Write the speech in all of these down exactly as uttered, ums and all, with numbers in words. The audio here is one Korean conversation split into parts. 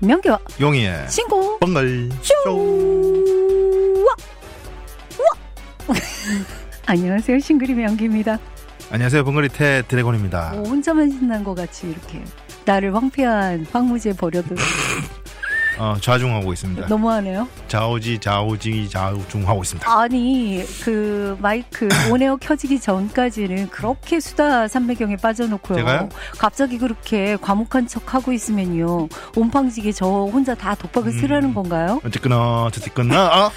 명기와 용이의 신고 뻥글 쇼. 와. 와. 안녕하세요. 싱글이 명기입니다. 안녕하세요. 벙거리 태 드래곤입니다. 오, 혼자만 신난 것 같이 이렇게 나를 황폐한 황무지에 버려도 어, 좌중하고 있습니다. 너무하네요. 좌우지 좌우지 좌우중하고 있습니다. 아니 그 마이크 온에어 켜지기 전까지는 그렇게 수다 삼매경에 빠져놓고요. 제가요? 갑자기 그렇게 과묵한 척하고 있으면요. 온팡지게 저 혼자 다 독박을 음, 쓰라는 건가요? 어쨌거나 어쨌거나 어?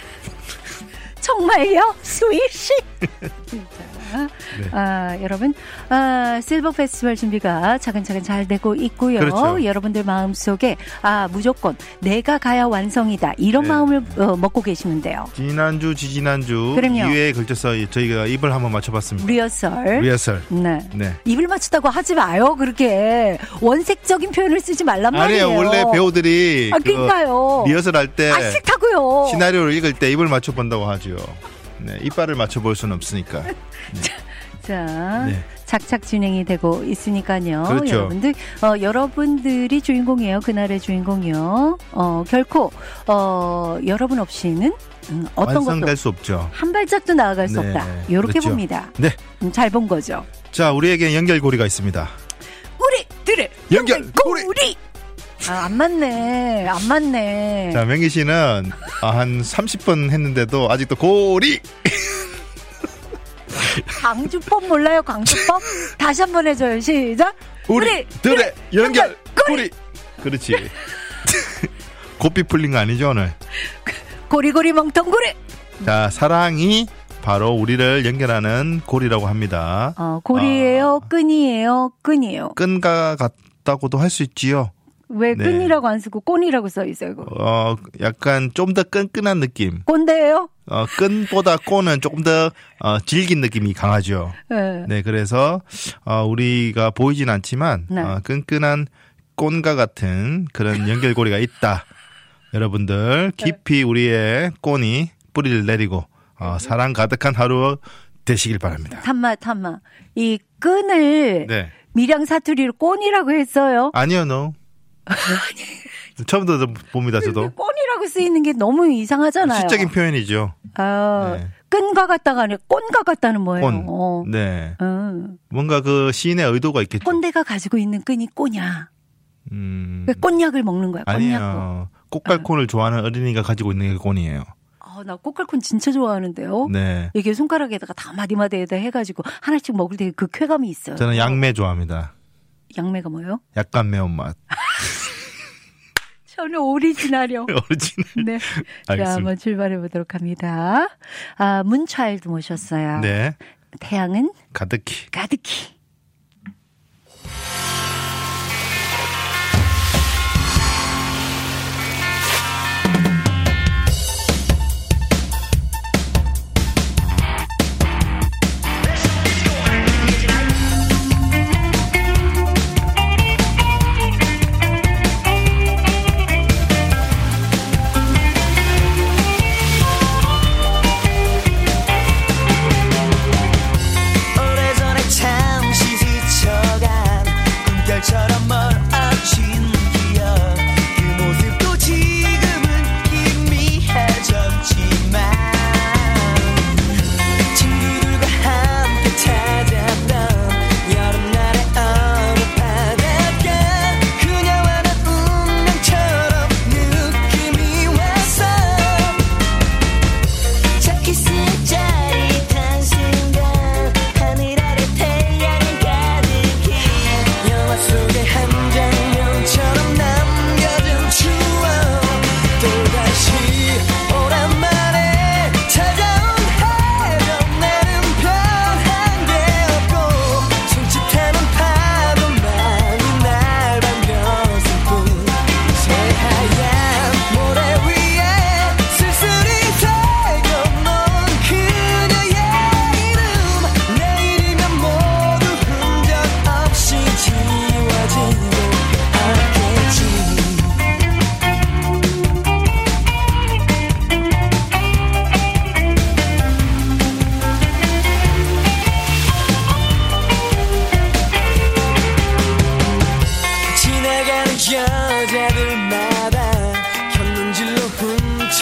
정말요? 스위시? 자, 네. 아, 여러분 아, 실버 페스티벌 준비가 차근차근 잘 되고 있고요. 그렇죠. 여러분들 마음속에 아, 무조건 내가 가야 완성이다 이런 네. 마음을 어, 먹고 계시면 돼요. 지난주 지지난주 그럼요. 이 회에 걸쳐서 저희가 입을 한번 맞춰봤습니다. 리허설. 리허설. 네. 네. 입을 맞추다고 하지 마요. 그렇게 원색적인 표현을 쓰지 말란 말이에요. 아니에요. 원래 배우들이 아, 그 그러니까요. 리허설 할 때 아, 싫다고요. 시나리오를 읽을 때 입을 맞춰본다고 하죠. 네, 이빨을 맞춰볼 수는 없으니까. 네. 자, 네. 착착 진행이 되고 있으니까요. 그렇죠. 여러분들, 어, 여러분들이 주인공이에요. 그날의 주인공이요. 어, 결코 어, 여러분 없이는 음, 어떤 완성될 것도 수 없죠. 한 발짝도 나아갈 수 네, 없다. 이렇게 그렇죠. 봅니다. 네. 음, 잘 본 거죠. 자, 우리에게 연결고리가 있습니다. 우리들의 연결고리! 연결고리! 아, 안 맞네. 안 맞네. 자, 명기 씨는 한 삼십 번 했는데도 아직도 고리! 강주법 몰라요, 강주법? 다시 한번 해줘요. 시작. 우리들의 연결고리! 그렇지. 고삐 풀린 거 아니죠, 오늘? 고리고리 멍텅고리. 자, 사랑이 바로 우리를 연결하는 고리라고 합니다. 어, 고리예요, 아. 끈이에요, 끈이에요. 끈과 같다고도 할 수 있지요. 왜 네. 끈이라고 안 쓰고 꼰이라고 써 있어요, 이거? 어, 약간 좀 더 끈끈한 느낌. 꼰대예요? 어, 끈보다 꼰은 조금 더 어, 질긴 느낌이 강하죠. 네. 네, 그래서 어, 우리가 보이진 않지만 네. 어, 끈끈한 꼰과 같은 그런 연결고리가 있다. 여러분들 깊이 우리의 꼰이 뿌리를 내리고 어, 사랑 가득한 하루 되시길 바랍니다. 탐마, 탐마. 이 끈을 네. 밀양 사투리로 꼰이라고 했어요. 아니요, no. 처음 도 봅니다, 저도. 꼰이라고 쓰이는 게 너무 이상하잖아요. 시적인 표현이죠. 아, 네. 끈과 같다가 아니라 꼰과 같다는 뭐예요? 꼰. 어. 네. 음. 뭔가 그 시인의 의도가 있겠죠. 꼰대가 가지고 있는 끈이 꼬냐. 음. 왜 꼰약을 먹는 거야, 꼰약도. 아니에요. 꽃갈콘을 좋아하는 어린이가 가지고 있는 게 꼰이에요. 아, 나 꽃갈콘 진짜 좋아하는데요. 네. 이게 손가락에다가 다 마디마디에다 해가지고 하나씩 먹을 때 그 쾌감이 있어요. 저는 양매 좋아합니다. 양매가 뭐예요? 약간 매운맛. 저는 오리지널이요. 오리지널. 네. 자, 알겠습니다. 한번 출발해 보도록 합니다. 아, 문차일드 모셨어요. 네. 태양은 가득히. 가득히.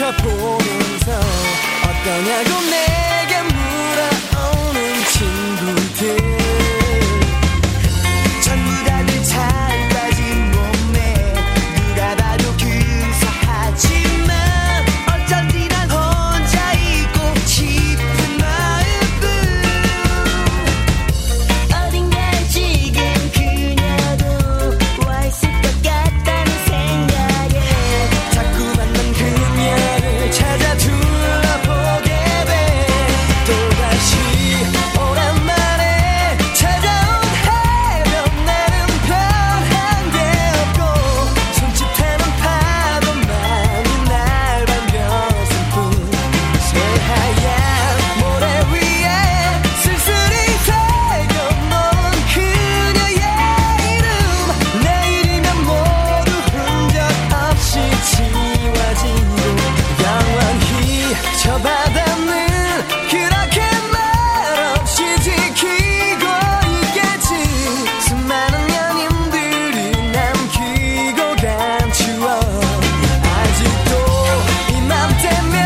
보면서 어떠냐고 내게 물어오는 친구들 전부 다들 잘 빠진 몸매 누가 봐도 근사하지만 어쩐지 난 혼자 있고 싶은 마음뿐 어딘가에 지금 그녀도 와 있을 것 같다는 생각에 자꾸만 난 그녀를 찾아 둘러보게 돼 또다시 오랜만에 찾아온 해변 나는 변한 게 없고 손짓하는 파도만이 날 반겨줄 뿐 새하얀 모래 위에 쓸쓸히 새겨놓은 그녀의 이름 내일이면 모두 흔적 없이 지워지고 영원히 저 바다는 그렇게 말없이 지키고 있겠지 수많은 연인들이 남기고 간 추억 아직도 이맘때면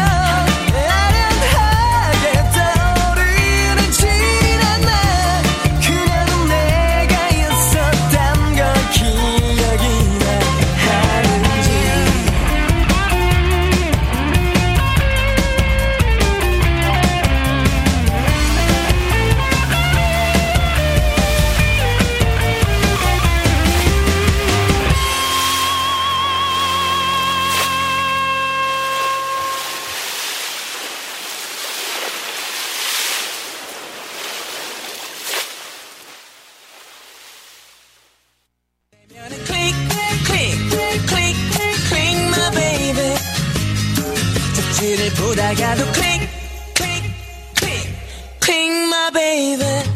아련하게 떠오르는 지난 날 그녀는 내가 있었단 걸 기억이나 하는지 Click, click, click, click, my baby. 잡지를 보다가도 click, click, click, click, my baby.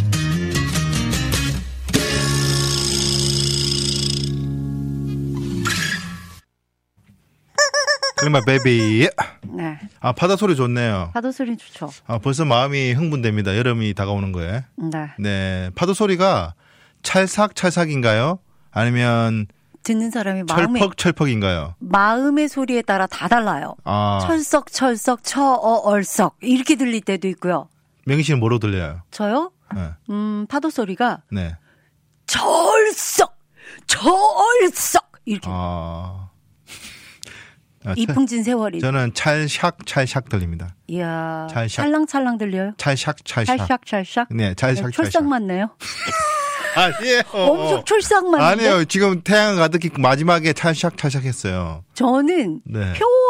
그러면 베이비. 네. 아, 바다 소리 좋네요. 파도 소리 좋죠. 아, 벌써 마음이 흥분됩니다. 여름이 다가오는 거에. 네. 네. 파도 소리가 찰싹찰싹인가요? 아니면 듣는 사람이 마음에 철퍽철퍽인가요? 마음의 소리에 따라 다 달라요. 아, 철썩철썩 처어얼썩 이렇게 들릴 때도 있고요. 명희 씨는 뭐로 들려요? 저요? 네. 음, 파도 소리가 네. 철썩 저얼썩 이렇게 아. 아, 이풍진 세월이. 저는 찰샥 찰샥 들립니다. 이야. 찰샥. 찰랑찰랑 들려요? 찰샥 찰샥. 찰샥찰샥. 네, 찰샥 철썩 찰샥. 맞네요. 아니에요. 엄청 철썩 맞는데. 아니에요. 지금 태양 가득히 마지막에 찰샥 찰샥 했어요. 저는 네.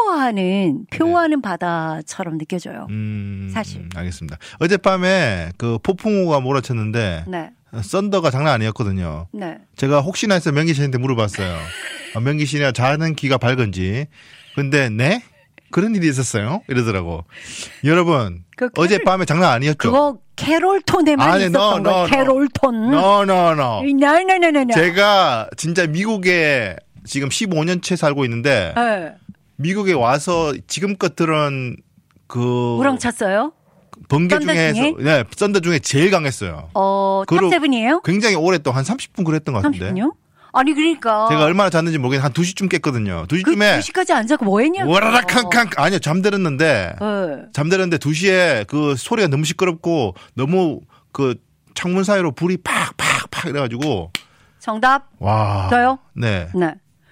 표하는 표하는 바다처럼 느껴져요. 음, 사실. 알겠습니다. 어젯밤에 그 폭풍우가 몰아쳤는데 네. 썬더가 장난 아니었거든요. 네. 제가 혹시나 해서 명기 씨한테 물어봤어요. 아, 명기 씨냐 자는 귀가 밝은지. 근데 네? 그런 일이 있었어요? 이러더라고. 여러분, 그 캐롤- 어젯밤에 장난 아니었죠? 그거 캐롤톤에만 아니, 있었던 no, 거. no, 캐롤톤. no, no, no. 나나나나나. 제가 진짜 미국에 지금 십오 년째 살고 있는데 네. 미국에 와서 지금껏 들은 그 우렁찼어요? 번개 썬더 중에서 중에? 네, 썬더 중에 제일 강했어요. 어, 그리고 탑세븐이에요? 굉장히 오랫동안 한 삼십 분 그랬던 것 같은데. 삼십 분요? 아니 그러니까 제가 얼마나 잤는지 모르겠는데 한 두 시쯤 깼거든요. 두 그 시쯤에 두 시까지 안 자고 뭐 했냐고. 와라락 캉캉 아니요 잠들었는데 네. 잠들었는데 두 시에 그 소리가 너무 시끄럽고 너무 그 창문 사이로 불이 팍팍팍 이래가지고 정답. 와 저요? 네. 네.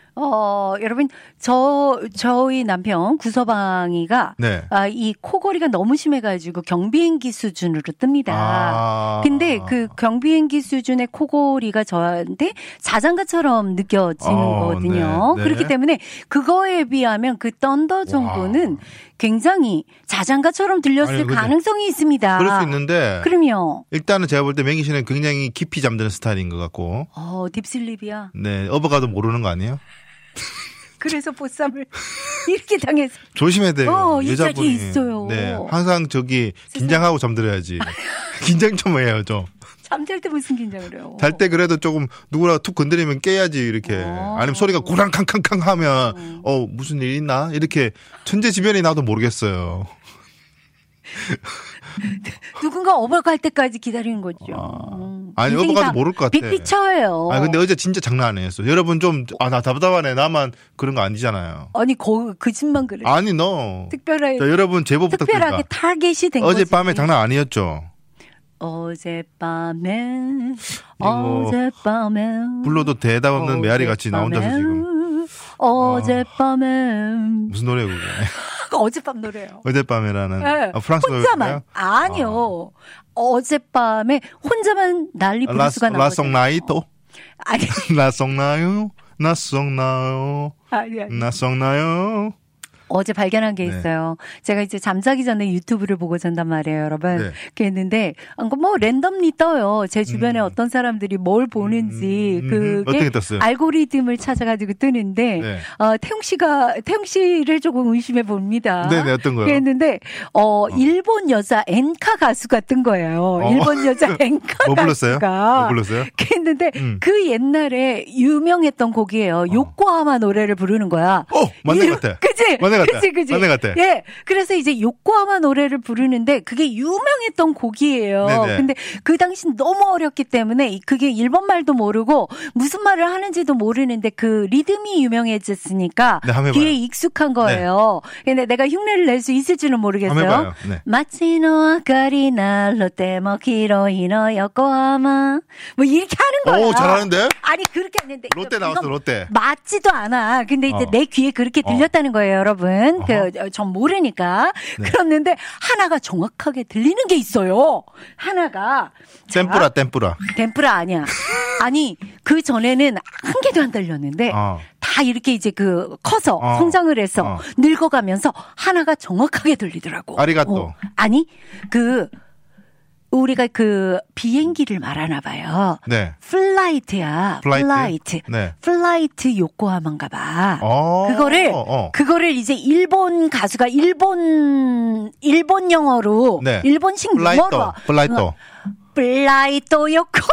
어, 여러분, 저, 저희 남편 구서방이가, 네. 아, 이 코골이가 너무 심해가지고 경비행기 수준으로 뜹니다. 아. 근데 그 경비행기 수준의 코골이가 저한테 자장가처럼 느껴지는 어, 거거든요. 네, 네. 그렇기 때문에 그거에 비하면 그 썬더 정도는 굉장히 자장가처럼 들렸을 아니, 근데 가능성이 있습니다. 그럴 수 있는데 그럼요. 일단은 제가 볼 때 맹기 씨는 굉장히 깊이 잠드는 스타일인 것 같고 어, 딥슬립이야. 네 어버가도 모르는 거 아니에요? 그래서 보쌈을 이렇게 당해서. 조심해야 돼요. 어, 이 여자분이. 짝이 있어요. 네, 항상 저기 긴장하고 잠들어야지. 긴장 좀 해요, 좀. 잠잘 때 무슨 긴장을 해요? 잘 때 그래도 조금 누구나 툭 건드리면 깨야지 이렇게. 어. 아니면 소리가 고랑캉캉캉 하면 어 무슨 일 있나 이렇게 천재지변이 나도 모르겠어요. 누군가 업어갈 때까지 기다리는 거죠. 아. 음. 아니, 인생이 업어가도 다 모를 것 같아. 빅피처예요. 아 근데 어제 진짜 장난 안 했어. 여러분 좀, 아, 나 답답하네. 나만 그런 거 아니잖아요. 아니, 거, 그 집만 그래. 아니, 너. 특별하게, 자, 여러분 제보 특별하게 부탁드립니다. 타겟이 된 거지. 어젯밤에 장난 아니었죠? 어젯밤에, 이거 어젯밤에. 불러도 대답 없는 메아리 같이 나 혼자서 지금. 어젯밤에. 무슨 노래야, 그게? 어젯밤 노래요. 어젯밤에라는. 네. 아, 프랑스 혼자만. 노래인가요? 아니요. 어. 어젯밤에 혼자만 난리 부를 수가 나거든요. 라송나이또? 아니, 나송나요? 나송나요? 아니, 아니. 나송나요? 어제 발견한 게 네. 있어요. 제가 이제 잠자기 전에 유튜브를 보고 잔단 말이에요, 여러분. 네. 그랬는데 뭐 랜덤리 떠요. 제 주변에 음. 어떤 사람들이 뭘 보는지 음, 그게 어떻게 떴어요? 알고리즘을 찾아가지고 뜨는데 네. 어, 태용 씨가 태용 씨를 조금 의심해 봅니다. 네네, 어떤 거요? 그랬는데 어, 일본 여자 엔카 가수가 뜬 거예요. 어. 일본 여자 엔카 뭐 불렀어요? 가수가. 뭐 불렀어요? 그랬는데 음. 그 옛날에 유명했던 곡이에요. 요코하마 노래를 부르는 거야. 어, 맞는 이- 것 같아. 그치? 맞는 것 같아. 그치, 그치. 맞는 것 같아. 예. 그래서 이제 요코하마 노래를 부르는데 그게 유명했던 곡이에요. 네네. 근데 그 당시 너무 어렸기 때문에 그게 일본 말도 모르고 무슨 말을 하는지도 모르는데 그 리듬이 유명해졌으니까 네, 한번 해봐요. 귀에 익숙한 거예요. 근데 내가 흉내를 낼 수 있을지는 한번 모르겠어요. 해봐요. 네. 마치노 아카리나 롯데모 키로히노 요코하마 뭐 이렇게 하는 거야. 오, 잘하는데? 아니 그렇게 했는데 롯데 이거- 나왔어, 이건 롯데. 맞지도 않아. 근데 이제 어. 내 귀에 그렇게 들렸다는 거예요, 여러분. 그, 전 모르니까. 네. 그랬는데 하나가 정확하게 들리는 게 있어요. 하나가. 자, 템뿌라, 템뿌라. 덴뿌라 아니야. 아니, 그 전에는 한 개도 안 들렸는데 어. 다 이렇게 이제 그 커서 어. 성장을 해서 어. 늙어가면서 하나가 정확하게 들리더라고. 아리가또. 어. 아니, 그, 우리가 그 비행기를 말하나 봐요. 네. 플라이트야. 플라이트? 플라이트. 네. 플라이트 요코하마인가 봐. 어. 그거를 어. 그거를 이제 일본 가수가 일본 일본 영어로 네. 일본식 플라이토. 영어로 플라이토. 플라이토 요코하마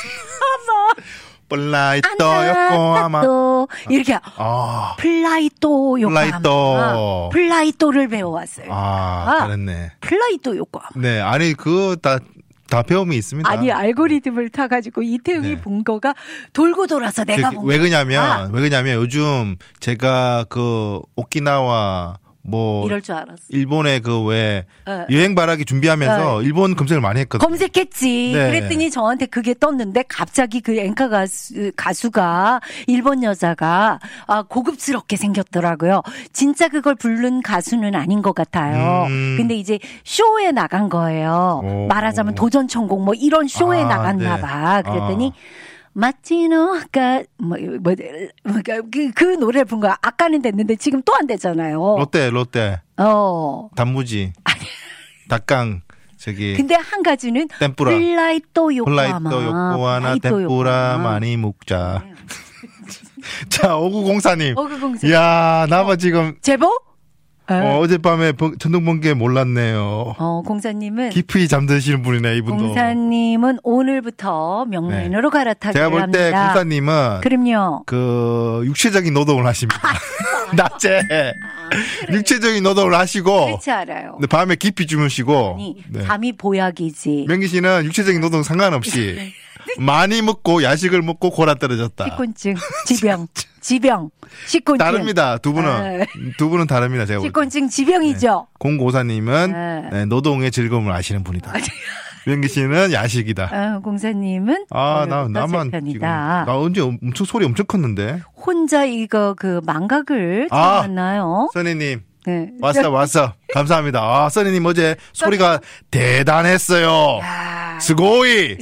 플라이토, 요코하마. 또 이렇게 아. 플라이토 요코하마 플라이토. 플라이토를 배워왔어요. 아, 아. 잘했네. 플라이토 요코하마. 네. 아니, 그거 다, 다 배움이 있습니다. 아니 알고리즘을 타가지고 이태웅이 네. 본 거가 돌고 돌아서 내가 그, 본 왜 거야. 그냐면, 아, 왜 그냐면 요즘 제가 그 오키나와 뭐 이럴 줄 알았어. 일본의 그 왜 어. 여행 바라기 준비하면서 일본 검색을 많이 했거든요. 검색했지. 네. 그랬더니 저한테 그게 떴는데 갑자기 그 엔카 가수, 가수가 일본 여자가 아, 고급스럽게 생겼더라고요. 진짜 그걸 부른 가수는 아닌 것 같아요. 음. 근데 이제 쇼에 나간 거예요. 오. 말하자면 도전천국 뭐 이런 쇼에 아, 나갔나 네. 봐. 그랬더니 아. 마치노 아까 뭐, 뭐, 그, 그 노래 부른 거야. 아까는 됐는데 지금 또 안 되잖아요. 롯데, 롯데. 어. 단무지. 닭강. 저기. 근데 한 가지는 템뿌라. 플라이토 요코하마. 플라이토, 요코하나, 플라이토 템뿌라 요코하마. 많이 먹자. 자, 오구공사님. 어그공사. 이야, 나봐 지금 제보? 어, 어, 어젯밤에 번- 전등번개 몰랐네요. 어, 공사님은 깊이 잠드시는 분이네, 이분도. 공사님은 오늘부터 명라인으로 갈아타기를 제가 볼 때 합니다. 공사님은 그럼요. 그 육체적인 노동을 하십니다. 낮에 그래. 육체적인 노동을 하시고 그렇지 알아요. 근데 밤에 깊이 주무시고 아니, 네. 잠이 보약이지. 명기 씨는 육체적인 노동 상관없이 많이 먹고 야식을 먹고 고라 떨어졌다. 식곤증, 지병, 지병, 식곤증. 다릅니다. 두 분은 아. 두 분은 다릅니다. 제가 볼 때. 식곤증 지병이죠. 공고사님은 네. 네, 노동의 즐거움을 아시는 분이다. 명기 씨는 야식이다. 어, 공사님은 아, 나 오늘부터 나만 제 지금 편이다. 나 언제 엄청 소리 엄청 컸는데. 혼자 이거 그 망각을 아. 만나요. 써니님 네. 왔어 왔어. 감사합니다. 아, 써니님 어제 소리가 대단했어요. 야, 스고이.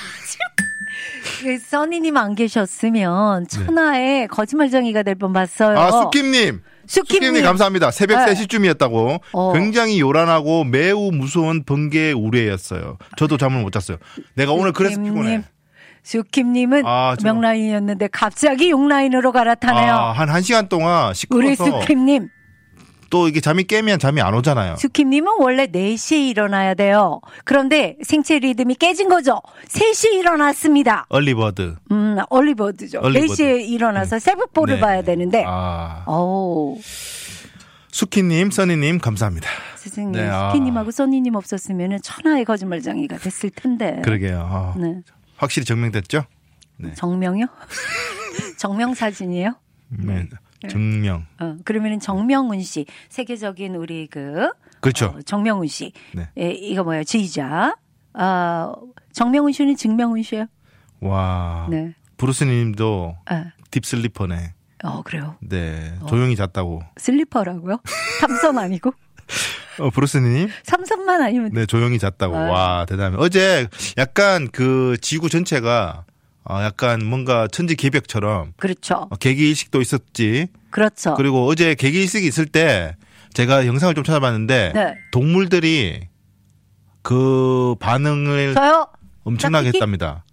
그 써니님 안 계셨으면 천하의 거짓말쟁이가 될 뻔 봤어요. 네. 아, 수킴님. 수킴님. 수킴님 감사합니다. 새벽 네. 세 시쯤이었다고. 어. 굉장히 요란하고 매우 무서운 번개 우레였어요. 저도 잠을 못 잤어요. 내가 오늘 그래서 피곤해. 수킴님은 아, 저- 명라인이었는데 갑자기 용라인으로 갈아타네요. 아, 한 1시간 동안 우리 시끄러워서 수킴님. 또 이게 잠이 깨면 잠이 안 오잖아요. 수킴님은 원래 네 시에 일어나야 돼요. 그런데 생체 리듬이 깨진 거죠. 세 시에 일어났습니다. 얼리버드. 음, 얼리버드죠. 얼리버드. 네 시에 일어나서 새벽보를 네. 봐야 되는데. 아. 어우. 수키님, 써니님 감사합니다. 세상에 네, 아. 스키님하고 써니님 없었으면 천하의 거짓말쟁이가 됐을 텐데. 그러게요. 아, 네. 확실히 증명됐죠? 네. 정명이요? 정명 사진이에요? 네. 정명. 어, 그러면은 정명훈 씨, 세계적인 우리 그 그렇죠. 어, 정명훈 씨, 네. 예, 이거 뭐예요? 지휘자. 아, 정명훈 씨는 증명훈 씨예요? 와. 네. 브루스님도 아. 딥슬리퍼네. 어, 그래요. 네. 조용히 잤다고. 슬리퍼라고요? 삼선 아니고? 어, 브루스님? 삼선만 아니면. 네, 조용히 잤다고. 아. 와, 대단해. 어제 약간 그 지구 전체가 어, 약간 뭔가 천지개벽처럼 그렇죠. 어, 개기일식도 있었지. 그렇죠. 그리고 어제 개기일식이 있을 때 제가 영상을 좀 찾아봤는데 네. 동물들이 그 반응을 저요? 엄청나게 짝짓기? 했답니다.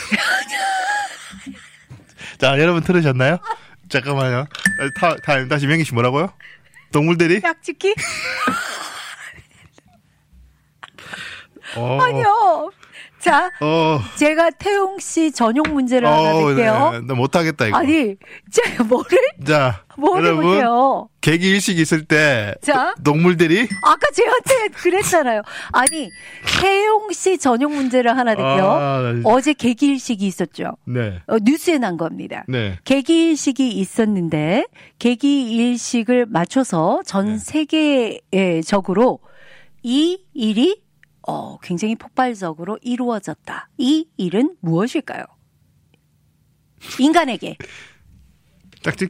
자, 여러분 들으셨나요? 잠깐만요. 타, 타임 다시 명희 씨 뭐라고요? 동물들이? 짝짓기? 어, 아니요. 자, 어, 제가 태용 씨 전용 문제를 어, 하나 낼게요. 네, 나 못하겠다 이거. 아니, 제가 뭐를? 자, 뭐를 여러분 못해요? 개기일식 있을 때 자. 동물들이 아까 제한테 그랬잖아요. 아니, 태용 씨 전용 문제를 하나 낼게요. 아, 나 진짜. 어제 개기일식이 있었죠. 네, 어, 뉴스에 난 겁니다. 네. 개기일식이 있었는데 개기일식을 맞춰서 전 네. 세계적으로 이 일이 어, 굉장히 폭발적으로 이루어졌다. 이 일은 무엇일까요? 인간에게. 짝짓.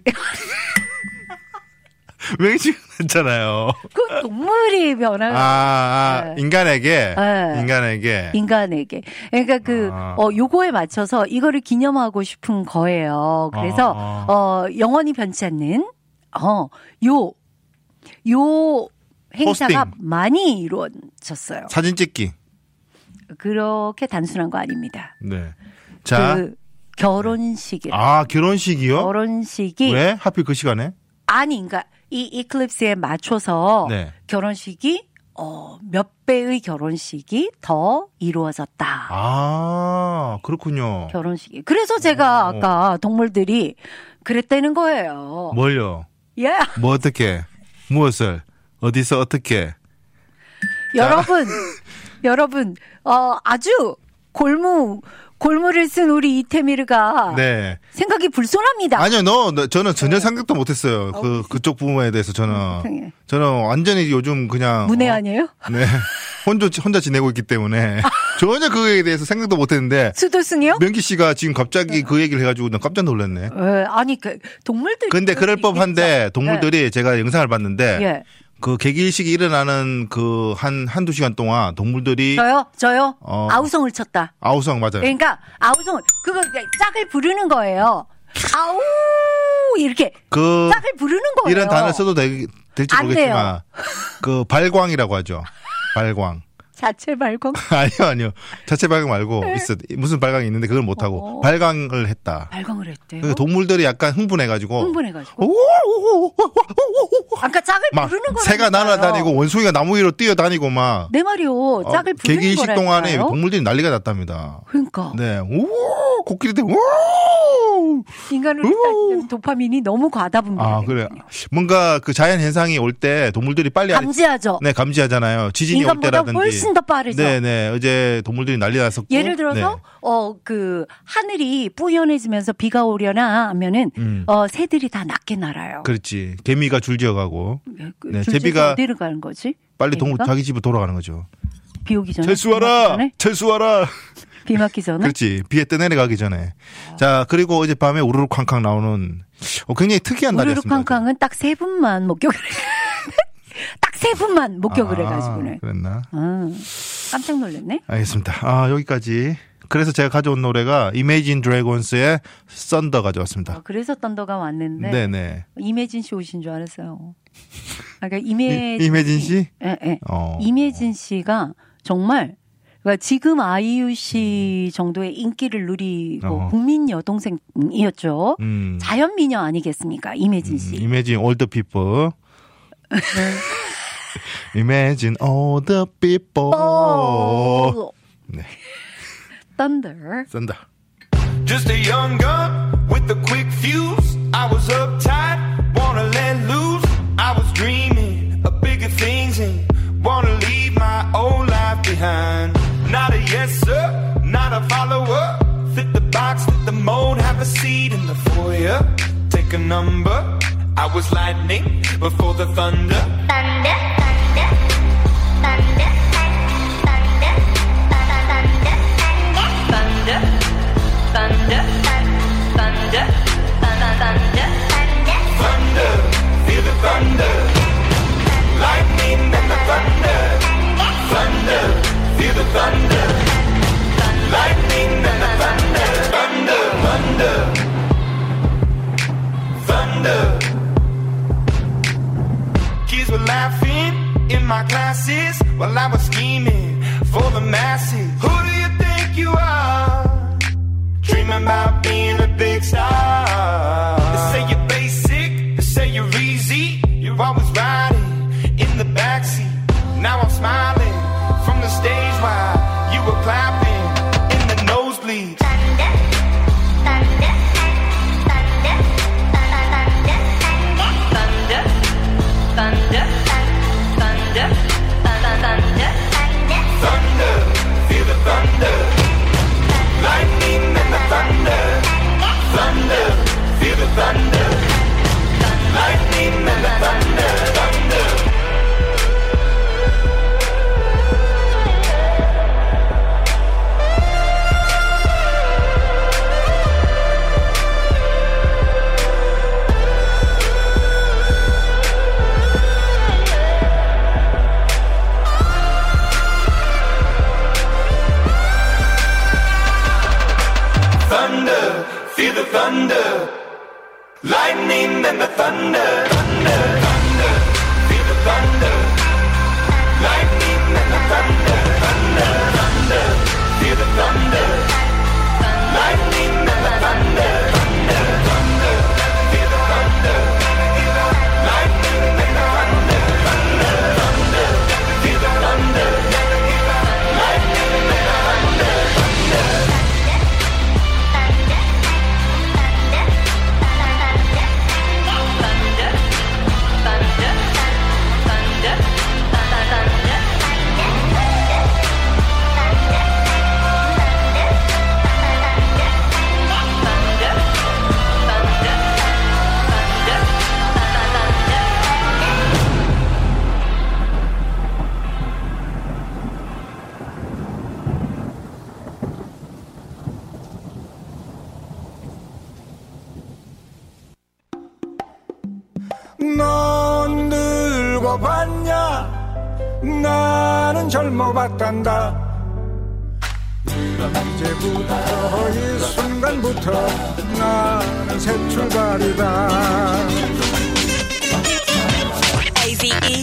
명희 씨가 했잖아요. 그 동물이 변한 아, 아 네. 인간에게, 네. 인간에게. 인간에게. 그러니까 그, 아. 어, 요거에 맞춰서 이거를 기념하고 싶은 거예요. 그래서, 아, 아. 어, 영원히 변치 않는, 어, 요, 요 행사가 포스팅. 많이 이루어졌어요. 사진 찍기. 그렇게 단순한 거 아닙니다. 네. 자, 그, 결혼식이. 아 결혼식이요? 결혼식이. 왜 하필 그 시간에? 아니, 그러니까 이 이클립스에 맞춰서 네. 결혼식이, 어, 몇 배의 결혼식이 더 이루어졌다. 아 그렇군요. 결혼식이. 그래서 제가 어. 아까 동물들이 그랬다는 거예요. 뭘요? 예. 뭐 어떻게? 무엇을? 어디서 어떻게? 여러분, 여러분, 어, 아주 골무, 골무를 쓴 우리 이태미르가 네. 생각이 불손합니다. 아니요, 너, 너 저는 전혀 생각도 못했어요. 그 그쪽 부분에 대해서 저는 세상에. 저는 완전히 요즘 그냥 문외 어, 아니에요? 네. 혼자 혼자 지내고 있기 때문에 전혀 그거에 대해서 생각도 못했는데 수도승이요? 명기 씨가 지금 갑자기 그 얘기를 해가지고 난 깜짝 놀랐네. 에, 아니, 그, 동물들. 근데 그럴 법한데 동물들이 제가 영상을 봤는데 예. 그 개기일식이 일어나는 그 한 한두 시간 동안 동물들이 저요? 저요? 어. 아우성을 쳤다. 아우성 맞아요. 그러니까, 아우성을, 그거, 짝을 부르는 거예요. 아우! 이렇게. 그 짝을 부르는 거예요. 이런 단어 써도 되, 될지 안 모르겠지만 그 발광이라고 하죠. 발광. 자체 발광? 아니요, 아니요. 자체 발광 말고 있어. 무슨 발광이 있는데 그걸 못 하고 어. 발광을 했다. 발광을 했대요. 그러니까 동물들이 약간 흥분해가지고 흥분해가지고. 아까 짝을 막 부르는 거라니까요. 새가 날아다니고 원숭이가 나무 위로 뛰어다니고 막 내 말이요. 짝을 어, 부르는 개기일식 거라니까요. 동안에 동물들이 난리가 났답니다. 그러니까. 네, 오 코끼리들 오. 인간으로 따지면 도파민이 너무 과다 분비가 아 그래. 뭔가 그 자연 현상이 올 때 동물들이 빨리 감지하죠. 네 감지하잖아요. 지진이 올 인간보다 때라든지. 훨씬 더 빠르죠. 네네. 어제 동물들이 난리 났었고. 예를 들어서 네. 어 그 하늘이 뿌연해지면서 비가 오려나 하면은 음. 어 새들이 다 낮게 날아요. 그렇지. 개미가 줄지어가고 그 네, 줄지어서 제비가 어디를 가는 거지? 빨리 동물 개미가? 자기 집으로 돌아가는 거죠. 비 오기 전에. 철수하라! 철수하라! 비 맞기 전에. 그렇지. 비에 떠내려가기 전에. 자, 그리고 어젯밤에 우르르 쾅쾅 나오는 어, 굉장히 특이한 우르르 날이었습니다. 쾅쾅은 딱 세 분만 목격을 해. 딱 세 분만 목격을 아, 해가지고는. 그랬나? 아, 깜짝 놀랐네. 알겠습니다. 아, 여기까지. 그래서 제가 가져온 노래가 Imagine Dragons의 Thunder 가져왔습니다. 어, 그래서 던더가 왔는데. 네네. 이매진 씨 오신 줄 알았어요. 아, 그러니까 이매진, 이- 이매진 씨? 예, 예. 어. 이매진 씨가 정말 그러니까 지금 아이유 씨 정도의 인기를 누리고 어. 국민 여동생이었죠. 음. 자연 미녀 아니겠습니까? 이매진 씨. 음, Imagine all the people. Imagine all the people. 어. 네. Thunder. 썬다. Just a young gun with a quick fuse. I was uptight, wanna let loose. I was dreaming of bigger things and pick a number. I was lightning before the thunder. Thunder, thunder, thunder, thunder, thunder, thunder, thunder, thunder, thunder, Thunder, feel the thunder. Lightning and the thunder. Thunder, feel the thunder. Lightning and the thunder. Thunder, thunder, thunder. Kids were laughing in my classes while I was scheming for the masses. Who do you think you are? Dreaming about being a big star. They say you're basic, they say you're easy. You're always riding in the backseat. Now I'm smiling from the stage while you were clapping in the nosebleeds. thunder, thunder, thunder, thunder, thunder, thunder, thunder, thunder, Thunder, feel the thunder. Lightning and the thunder. Thunder, feel the thunder. Lightning and the thunder. Thunder. Thunder, feel the thunder. Lightning and the thunder. Thunder, thunder, feel the thunder. Lightning and the thunder. Thunder, thunder, feel the thunder. Lightning and the thunder. Thunder, thunder, feel the thunder. Lightning and the thunder. Thunder, thunder, feel the thunder. Lightning and the thunder. Thunder. 넌 늙어봤냐? 나는 젊어봤단다. 이제부터 이 순간부터 나는 새 출발이다. 에이비이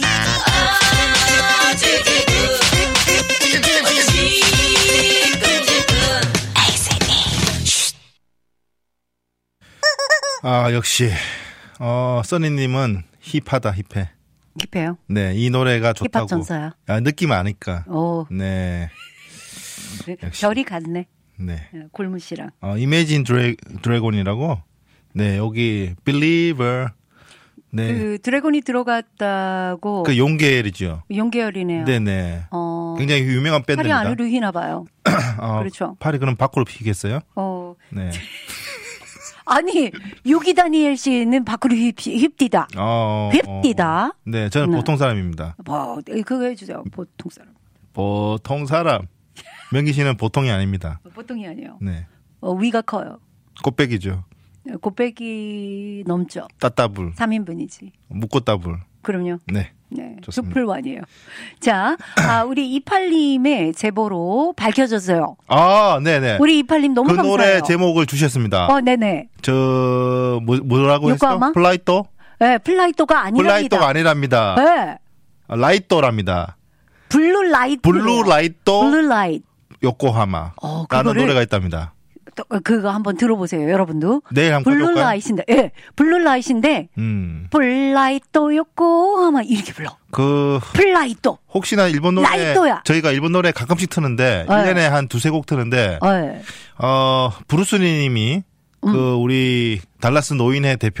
아, 역시 어, 써니님은 힙하다, 힙해. 힙해요. 네, 이 노래가 힙합 좋다고. 전사야. 아, 느낌 아니까. 오, 네, 역시. 별이 같네. 네. 골무 씨랑. 어, Imagine Dra- Dragon이라고. 네, 여기 Believer. 네, 그, 그 드래곤이 들어갔다고. 용계열이죠. 용계열이네요. 네네. 어, 굉장히 유명한 팔이 밴드입니다. 안으로 휘나 봐요. 어, 그렇죠. 팔이 그럼 밖으로 피겠어요? 어, 네. 아니 유기 다니엘 씨는 밖으로 휩, 휩디다. 어, 휩디다. 어, 네, 저는 네. 보통 사람입니다. 뭐 그거 해주세요. 보통 사람. 보통 사람. 명기 씨는 보통이 아닙니다. 보통이 아니에요. 네. 어, 위가 커요. 꽃배기죠. 곱빼기 넘죠. 따따불. 삼 인분이지. 묵꽃따불. 그럼요. 네. 네. 좋습니다. 두풀완이에요. 자, 아, 우리 이팔님의 제보로 밝혀졌어요. 아, 네네. 우리 이팔님 너무 그 감사해요. 노래 제목을 주셨습니다. 어, 네네. 저, 뭐, 뭐라고 했어? 요코하마? 플라이토? 네, 플라이토가 아니랍니다. 플라이토가 아니랍니다. 네. 라이토랍니다. 블루 라이트. 블루 라이토 블루 라이트. 요코하마. 어, 라는 그거를- 노래가 있답니다. 또 그거 한번 들어보세요, 여러분도. 내일 한번 블루 가져올까요? 라이트인데, 예, 블루 라이트인데, 음. 플라이토 요코하마 이렇게 불러. 그, 플라이토. 혹시나 일본 노래. 라이토야. 저희가 일본 노래 가끔씩 트는데, 네. 일 년에 한 두세 곡 트는데, 예. 어, 브루스리 님이, 음. 그, 우리, 달라스 노인회 대표로,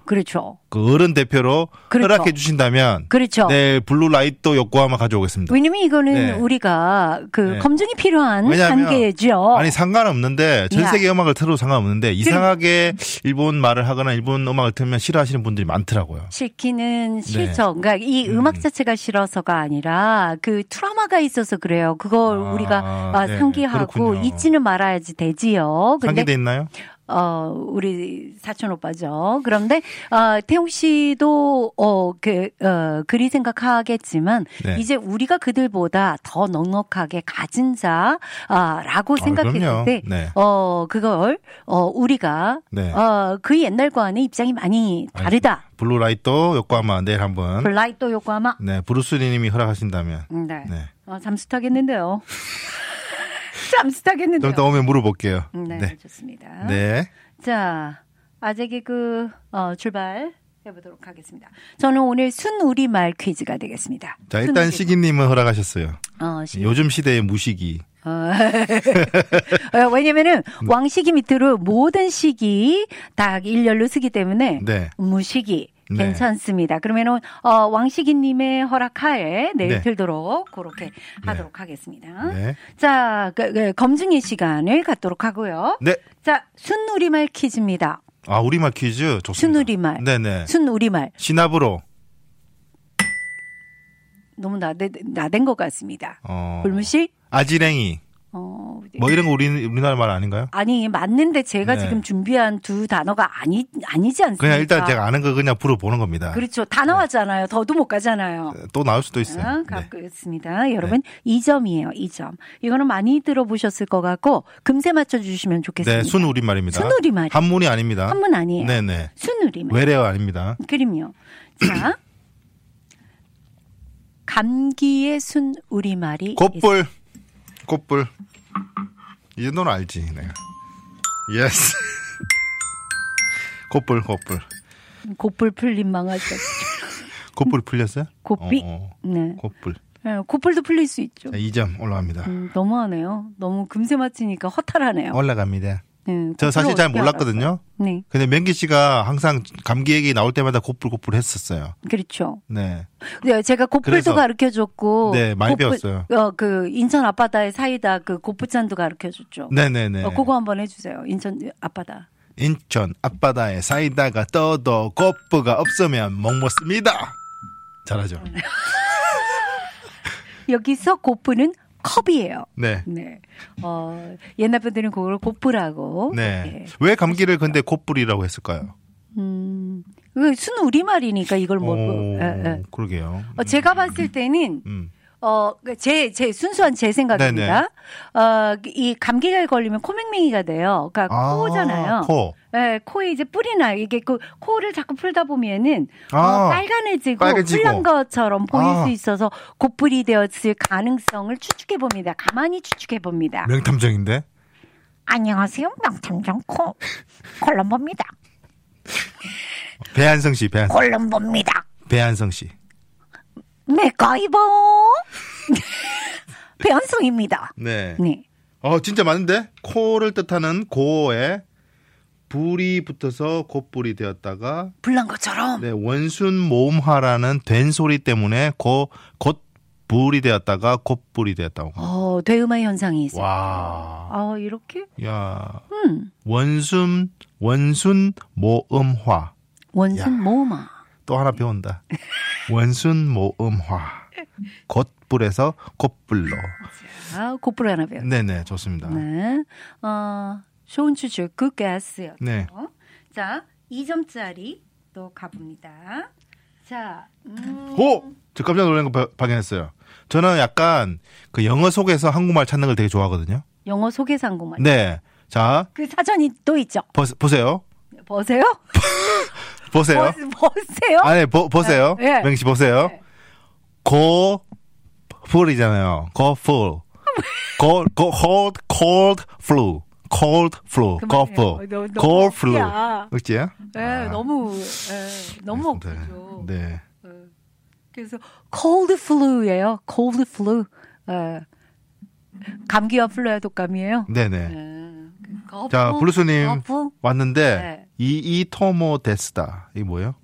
그렇죠. 그 어른 대표로 그렇죠. 허락해 주신다면 그렇죠. 내일 블루라이트 요코하마 가져오겠습니다. 왜냐면 이거는 네. 우리가 그 네. 검증이 필요한 왜냐하면 단계죠. 아니 상관없는데 전 야. 세계 음악을 틀어도 상관없는데 이상하게 일본 말을 하거나 일본 음악을 틀면 싫어하시는 분들이 많더라고요. 싫기는 싫죠. 그러니까 이 음. 음악 자체가 싫어서가 아니라 그 트라우마가 있어서 그래요. 그걸 아, 우리가 아, 네. 상기하고 그렇군요. 잊지는 말아야지 되지요. 근데 상기돼 있나요? 어, 우리 사촌 오빠죠. 그런데, 어, 태용 씨도, 어, 그, 어, 그리 생각하겠지만, 네. 이제 우리가 그들보다 더 넉넉하게 가진 자, 아, 라고 생각했을 그럼요. 때, 네. 어, 그걸, 어, 우리가, 네. 어, 그 옛날과는 입장이 많이 다르다. 블루라이트 요코하마 내일 한번 블라이또 요코하마. 네 브루스리님이 허락하신다면 네. 네. 어, 잠수 타겠는데요. 잠수 타겠는데요. 좀 이따 오면 물어볼게요. 네, 네. 좋습니다. 네. 자, 아재 개그 어, 출발 해보도록 하겠습니다. 저는 오늘 순우리말 퀴즈가 되겠습니다. 자 일단 순우리말. 시기님은 허락하셨어요. 어, 시... 요즘 시대의 무시기. 어, 어, 왜냐면은 왕시기 밑으로 모든 시기 다 일렬로 쓰기 때문에 네. 무시기 네. 괜찮습니다. 그러면은 어, 왕시기님의 허락하에 내일 네. 들도록 그렇게 하도록 하겠습니다. 네. 자, 그, 그, 검증의 시간을 갖도록 하고요. 네. 자, 순우리말 퀴즈입니다. 아 우리말 퀴즈 좋습니다. 순우리말. 네네. 순우리말. 시나브로. 너무 나대, 나댄 것 같습니다. 어. 불무씨? 아지랭이. 어, 뭐 이런 거 우리 우리나라 말 아닌가요? 아니, 맞는데 제가 네. 지금 준비한 두 단어가 아니, 아니지 않습니까? 그냥 일단 제가 아는 거 그냥 불어보는 겁니다. 그렇죠. 다 나왔잖아요. 더도 못 가잖아요. 또 나올 수도 있어요. 아, 네. 가겠습니다. 여러분, 이 점이에요. 이 점. 이거는 많이 들어보셨을 것 같고, 금세 맞춰주시면 좋겠습니다. 네, 순 우리말입니다. 순우리말. 한문이 아닙니다. 한문 아니에요. 네네. 순우리말. 외래어 아닙니다. 그럼요. 자. 감기의 순우리말이 콧불. 콧불. 이 정도는 알지, 내가. 예스. 콧불, 콧불. 콧불 풀린 망하죠. 콧불 풀렸어요? 콧비? 어, 어. 네. 콧불. 네, 콧불도 풀릴 수 있죠. 자, 이 점 올라갑니다. 음, 너무하네요. 너무 금세 맞히니까 허탈하네요. 올라갑니다. 네, 저 사실 콧불을 잘 어떻게 몰랐거든요. 알았어요? 네, 근데 명기 씨가 항상 감기 얘기 나올 때마다 콧불 콧불 했었어요. 그렇죠. 네. 네, 제가 콧불도 그래서- 가르쳐줬고, 네, 많이 콧불- 배웠어요. 어, 그 인천 앞바다의 사이다 그 곱부찬도 가르쳐줬죠. 네네네. 어, 그거 한번 해주세요. 인천 앞바다. 인천 앞바다에 사이다가 떠도 곱부가 없으면 못 먹습니다. 잘하죠. 여기서 곱부는 컵이에요. 네. 네. 어, 옛날 분들은 그걸 곱부라고. 네. 왜 감기를 근데 콧불이라고 했을까요? 음, 그 순 우리말이니까 이걸 뭐, 오, 예, 예. 그러게요. 어, 제가 봤을 때는, 음. 어, 제, 제, 순수한 제 생각입니다. 어, 이 감기가 걸리면 코맹맹이가 돼요. 그러니까 아, 코잖아요. 코. 네, 코에 이제 뿔이 나요. 이게 그 코를 자꾸 풀다 보면은 어, 아, 빨간해지고 빨개지고. 풀난 것처럼 보일 아. 수 있어서 곱불이 되었을 가능성을 추측해 봅니다. 가만히 추측해 봅니다. 명탐정인데? 안녕하세요, 명탐정 코 콜럼보입니다. 배한성 씨, 배한성. 콜럼보입니다. 배한성 씨. 맥가이버 배현성입니다. 네. 네. 어, 진짜 맞는데? 코를 뜻하는 고에 불이 붙어서 콧불이 되었다가 불난 것처럼. 네, 원순 모음화라는 된 소리 때문에 고, 곧 불이 되었다가 콧불이 되었다고. 어, 되음화 현상이 있어요. 와. 아, 이렇게? 야. 음. 원순 원순 모음화. 원순 야. 모음화. 또 하나 배운다. 원순 모음화. 콧불에서 콧불로. 아, 곱불 하나 배웠어요. 네네, 좋습니다. 네. 어, 좋은 추출, 굿 게스였죠. 네. 자, 이 점짜리 또 가봅니다. 자, 음. 오! 저 깜짝 놀란 거 바- 발견했어요. 저는 약간 그 영어 속에서 한국말 찾는 걸 되게 좋아하거든요. 영어 소개서 한국말. 네. 자, 그 사전이 또 있죠. 보, 보세요. 보세요? 보세요. 보, 보세요? 아니, 보, 보세요. 네. 명씨 보세요. 네. 고, 풀이잖아요. 고, 풀. 고, 고, cold, cold flu. cold flu. 고, 그만해요. 풀. 너무- 너무 cold flu. 억지야. 억지야? 네, 아, 너무, 네, 너무 알겠습니다. 억지죠. 네. 그래서 cold flu예요. cold flu. 네. 감기와 플루야 독감이에요. 네네. 네. 거푸, 자, 블루스님 거푸. 왔는데, 네. 이이토모 데스다. 이게 뭐예요?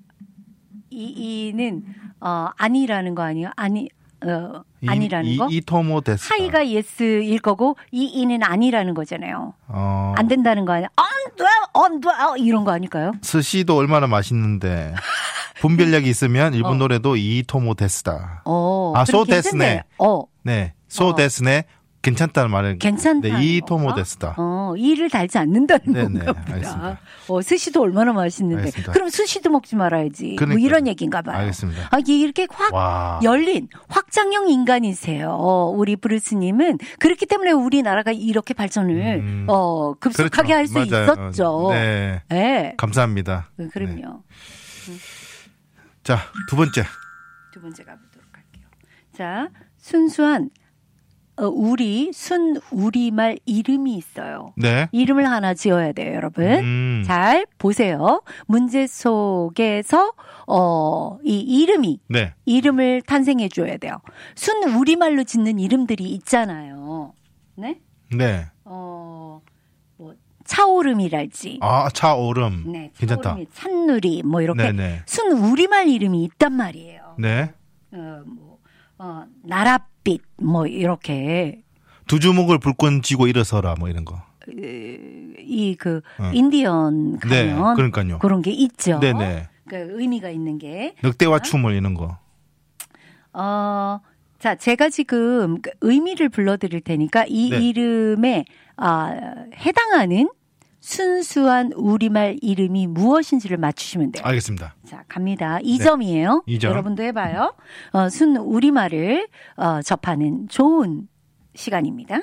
이 이는 어 아니라는 거 아니에요? 아니 어 아니라는 이, 거? 이이토모 데스다. 하이가 예스일 거고 이 이는 아니라는 거잖아요. 어, 안 된다는 거 아니야? 안 돼, 안 돼, 어, 이런 거 아닐까요? 스시도 얼마나 맛있는데 분별력이 있으면 일본 어. 노래도 이이토모 데스다. 어, 아, 그럼 소 데스네. 괜찮네. 어, 네, 소 어. 데스네. 괜찮다는 말은 괜찮다. 네, 이이토모 데스다. 어, 이를 달지 않는다는 네네, 건가 보다. 알겠습니다. 어, 스시도 얼마나 맛있는데. 알겠습니다. 그럼 스시도 먹지 말아야지. 뭐 그러니까요. 이런 얘기인가 봐요. 알겠습니다. 아, 이게 이렇게 확 와. 열린 확장형 인간이세요. 어, 우리 브루스님은 그렇기 때문에 우리나라가 이렇게 발전을 음. 어, 급속하게 할 수 맞아요. 있었죠. 네, 네. 감사합니다. 그- 그럼요. 네. 자, 두 번째. 두 번째 가보도록 할게요. 자, 순수한 어, 우리 순 우리말 이름이 있어요. 네. 이름을 하나 지어야 돼요, 여러분. 음. 잘 보세요. 문제 속에서 어, 이 이름이 네. 이름을 탄생해 줘야 돼요. 순 우리말로 짓는 이름들이 있잖아요. 네? 네. 어, 뭐 차오름이랄지. 아, 차오름. 네, 괜찮다. 차오름이 찬누리 뭐 이렇게 네네. 순 우리말 이름이 있단 말이에요. 네. 어, 뭐 어, 나랏빛 뭐 이렇게 두 주먹을 불끈 쥐고 일어서라 뭐 이런 거. 이 그 어. 인디언 네, 가면 그러니까요. 그런 게 있죠. 네네. 그 의미가 있는 게. 늑대와 춤을 이런 거. 어, 자, 제가 지금 그 의미를 불러드릴 테니까 이 네. 이름에 아, 해당하는 순수한 우리말 이름이 무엇인지를 맞추시면 돼요. 알겠습니다. 자, 갑니다. 이 점이에요. 이 점. 여러분도 해봐요. 어, 순 우리말을 어, 접하는 좋은 시간입니다.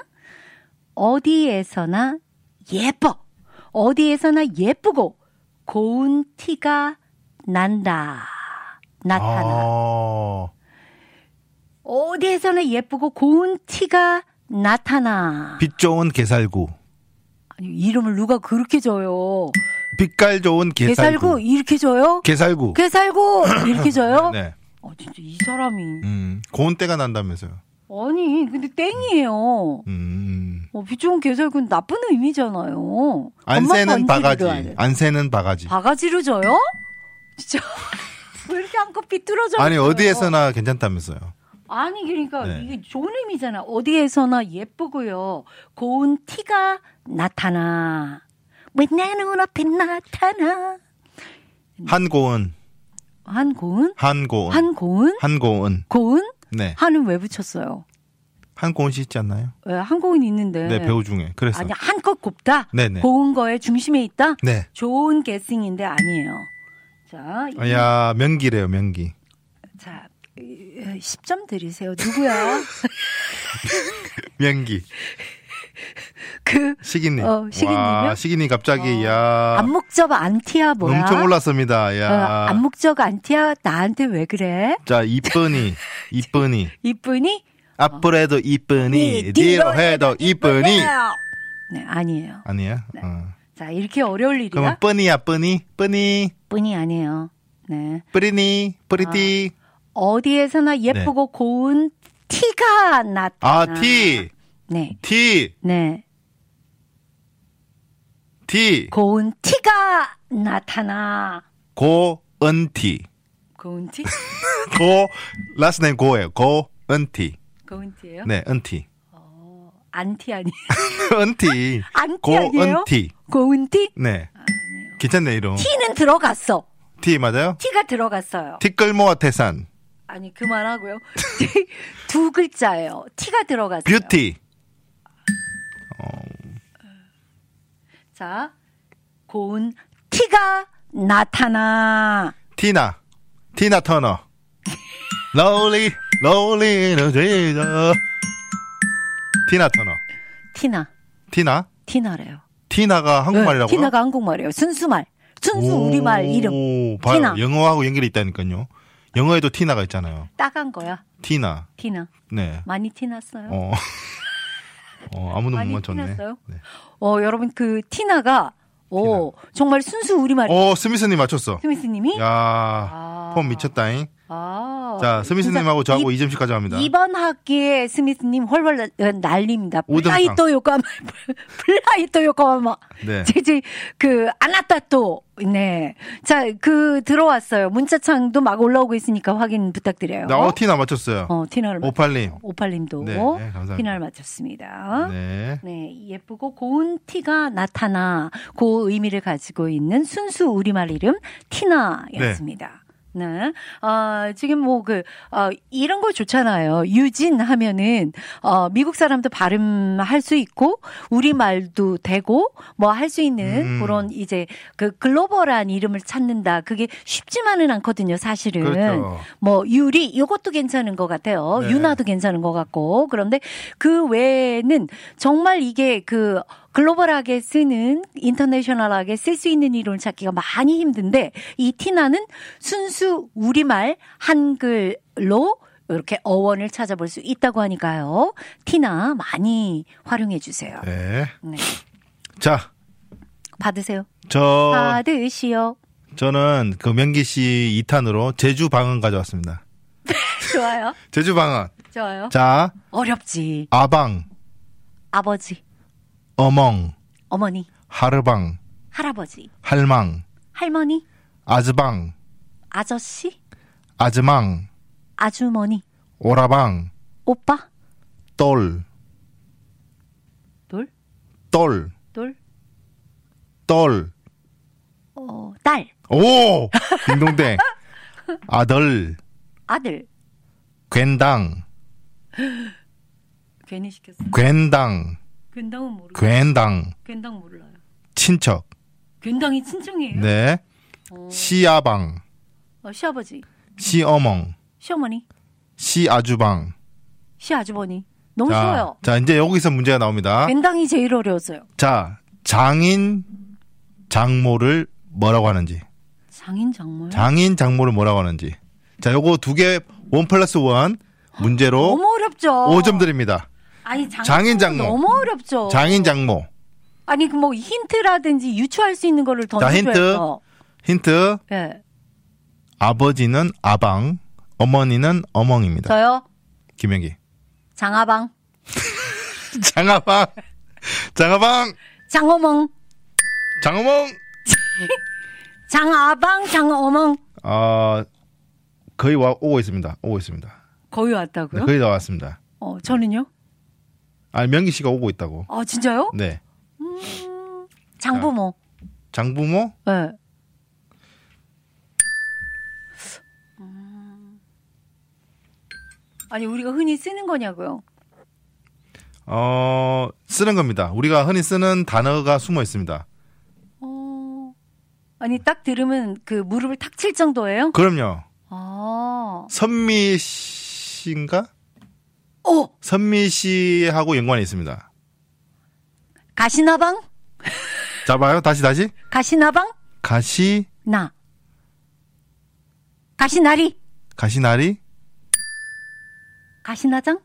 어디에서나 예뻐. 어디에서나 예쁘고 고운 티가 난다. 나타나. 아, 어디에서나 예쁘고 고운 티가 나타나. 빛 좋은 게살구. 아니, 이름을 누가 그렇게 줘요? 빛깔 좋은 게살구 게살구. 이렇게 줘요? 게살구. 게살구 이렇게 줘요? 네. 어, 진짜 이 사람이. 음, 고운 때가 난다면서요. 아니, 근데 땡이에요. 음. 어, 빛 좋은 게살구는 나쁜 의미잖아요. 안새는 엄마 바가지. 번지르르 하네. 안새는 바가지. 바가지로 줘요? 진짜 왜 이렇게 한껏 삐뚤어져? 아니, 있어요? 어디에서나 괜찮다면서요. 아니 그러니까 네. 이게 좋은 의미잖아. 어디에서나 예쁘고요. 고운 티가 나타나. 왜 내 눈앞에 나타나? 한고은. 한고은? 한고은. 한고은? 한고은. 고은? 네. 한은 왜 붙였어요? 한고은 씨 있지 않나요? 왜 한고은 있는데? 네, 배우 중에. 그래서. 아니 한껏 곱다. 네네. 고운 거에 중심에 있다. 네. 좋은 게싱인데 아니에요. 자, 이- 야, 명기래요, 명기. 자, 십 점 드리세요. 누구야? 명기. 그 시기님. 어, 시기님이요? 와, 시기님 갑자기, 야. 안목적 안티아 뭐야? 엄청 올랐습니다. 야. 어, 안목적 안티아 나한테 왜 그래? 자, 이쁘니. 이쁘니. 이쁘니? 앞으로도 이쁘니. 뒤로 해도 이쁘니. 네, 아니에요. 아니에요? 어. 자, 이렇게 어려울 일이야? 그러면 뻔이야, 뻔이. 뻔이. 뿐이 아니에요. 네. 뿌리니. 뿌리띠. 어디에서나 예쁘고 고운 티가 나타나. 아, 티. 네. 티. 네. 티. 고운 티가 나타나. 고은티. 고운 티? 고, 라스트 네임 고예요. 고은티. 고운 티예요? 네, 은티. 안티 아니에요? 은티. 안티 아니에요? 고은티. 고운 티? 네. 괜찮네, 이름. 티는 들어갔어. 티 맞아요? 티가 들어갔어요. 티끌모아 태산. 아니 그만하고요. 두 글자예요. 티가 들어갔어요. 뷰티. 자, 고운 티가 나타나. 티나. 티나 터너. 러리, 러리, 러리, 티나 터너. 티나. 티나? 티나래요. 티나가 한국말이라고요? 네, 티나가 한국말이에요. 순수말. 순수 오, 우리말 이름. 봐요. 티나. 영어하고 연결이 있다니까요. 영어에도 티나가 있잖아요. 따간 거야. 티나. 티나. 네. 많이 티났어요? 어. 어, 아무도 못 많이 맞췄네. 티났어요? 네. 어, 여러분 그 티나가 오, 정말 순수 우리말. 어, 스미스님 맞췄어. 스미스님이? 야, 아. 폼 미쳤다잉. 아. 자, 스미스님하고 저하고 이- 이 점씩 가져갑니다. 이번 학기에 스미스님 훨훨 난립니다. 오 점 플라이토 요까마, 플라이토 요까마. 네. 제지 그 아나타 또 네. 자, 그 들어왔어요. 문자창도 막 올라오고 있으니까 확인 부탁드려요. 나 어, 티나 맞췄어요. 어, 티나를 오팔님. 오팔님도 네, 네, 감사합니다. 티나를 맞췄습니다. 네. 네, 예쁘고 고운 티가 나타나 그 의미를 가지고 있는 순수 우리말 이름 티나였습니다. 네. 어, 지금 뭐 그, 어, 이런 거 좋잖아요. 유진 하면은, 어, 미국 사람도 발음할 수 있고, 우리말도 되고, 뭐 할 수 있는 음. 그런 이제 그 글로벌한 이름을 찾는다. 그게 쉽지만은 않거든요, 사실은. 그렇죠. 뭐, 유리, 이것도 괜찮은 것 같아요. 네. 유나도 괜찮은 것 같고. 그런데 그 외에는 정말 이게 그, 글로벌하게 쓰는 인터내셔널하게 쓸 수 있는 이론을 찾기가 많이 힘든데 이 티나는 순수 우리말 한글로 이렇게 어원을 찾아볼 수 있다고 하니까요. 티나 많이 활용해 주세요. 네. 네. 자, 받으세요. 저, 받으시오. 저는 그 명기 씨 이 탄으로 제주 방언 가져왔습니다. 좋아요. 제주 방언. 좋아요. 자, 어렵지. 아방, 아버지, 어멍, 어머니, 하르방, 할아버지, 할망, 할머니, 아즈방, 아저씨, 아즈망, 아주머니, 오라방, 오빠, 똘, 돌, 똘, 돌, 똘. 어, 딸, 오! 딩동댕. 아들, 아들. 괜당, 괜히 시켰어. 괜당, 괜당은 모르고. 괜당, 괜당 몰라요. 친척. 괜당이 친정이에요? 네. 어, 시아방, 어, 시아버지, 시어멍, 시어머니, 시아주방. 시아주버니. 너무 자, 쉬워요. 자, 이제 여기서 문제가 나옵니다. 괜당이 제일 어려웠어요. 자, 장인 장모를 뭐라고 하는지. 장인 장모요? 장인 장모를 뭐라고 하는지. 자, 요거 두 개, 원 플러스 원 문제로 너무 어렵죠. 오 점 드립니다. 아니, 장인, 장인 장모. 너무 어렵죠. 장인 장모. 아니, 그 뭐 힌트라든지 유추할 수 있는 거를 자, 힌트. 던져줘야죠. 힌트. 예. 아버지는 아방, 어머니는 어멍입니다. 저요? 김영기. 장아방, 장아방. 장아방. 장어멍, 장어멍. 장아방, 장어멍. 어, 거의 와, 오고 있습니다. 오고 있습니다. 거의 네, 왔다고요? 거의 다 왔습니다. 어, 저는요? 아니, 명기 씨가 오고 있다고. 아, 진짜요? 네. 장부모. 장부모? 예. 아니, 우리가 흔히 쓰는 거냐고요? 어, 쓰는 겁니다. 우리가 흔히 쓰는 단어가 숨어 있습니다. 어. 아니, 딱 들으면 그 무릎을 탁 칠 정도예요? 그럼요. 아. 선미 씨인가? 오! 선미 씨하고 연관이 있습니다. 가시나방? 잡아요. 다시 다시. 가시나방? 가시 나. 가시나리? 가시나리 가시나장?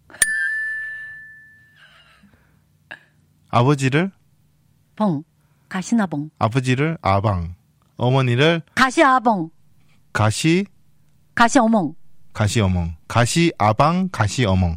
아버지를 봉. 가시나봉. 아버지를 아방 어머니를 가시아봉. 가시 가시어몽. 가시어멍 가시 아방 가시어멍.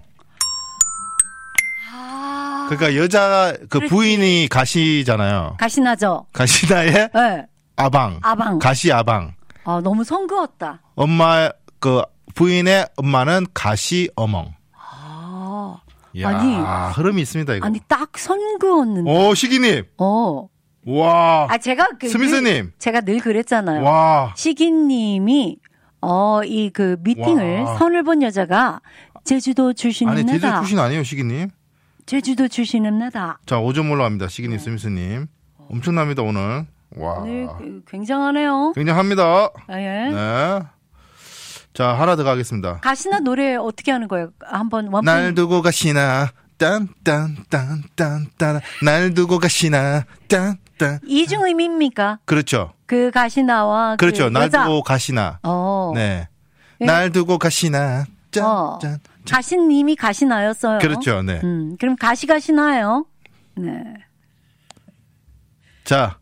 아. 그러니까 여자 그 그렇지. 부인이 가시잖아요. 가시나죠? 가시나의 예. 네. 아방 아방. 가시 아방. 아, 너무 성그었다. 엄마 그 부인의 엄마는 가시 어멍. 아. 이야, 아니. 흐름이 있습니다 이거. 아니, 딱 선그었는데. 오 시기님. 어. 와. 아, 제가 그. 스미스님. 늘, 제가 늘 그랬잖아요. 와. 시기님이, 어, 이 그 미팅을 와. 선을 본 여자가 제주도 출신은 아니 제주 나다. 출신 아니에요 시기님. 제주도 출신은 나다. 자 오 점 올라갑니다 시기님 스미스님. 엄청납니다 오늘. 와. 오늘 그 굉장하네요. 굉장합니다. 아, 예. 네. 자 하나 더 가겠습니다. 가시나 노래 어떻게 하는 거예요? 한번 원분. 날 두고 가시나 딴딴딴딴딴 날 두고 가시나 딴딴. 이중 의미입니까? 그렇죠. 그 가시나와 그렇죠. 그 날 여자. 두고 가시나. 어. 네. 예. 날 두고 가시나 어. 짠짠. 가신님이 가시나였어요. 그렇죠. 네. 음, 그럼 가시 가시나요? 네. 자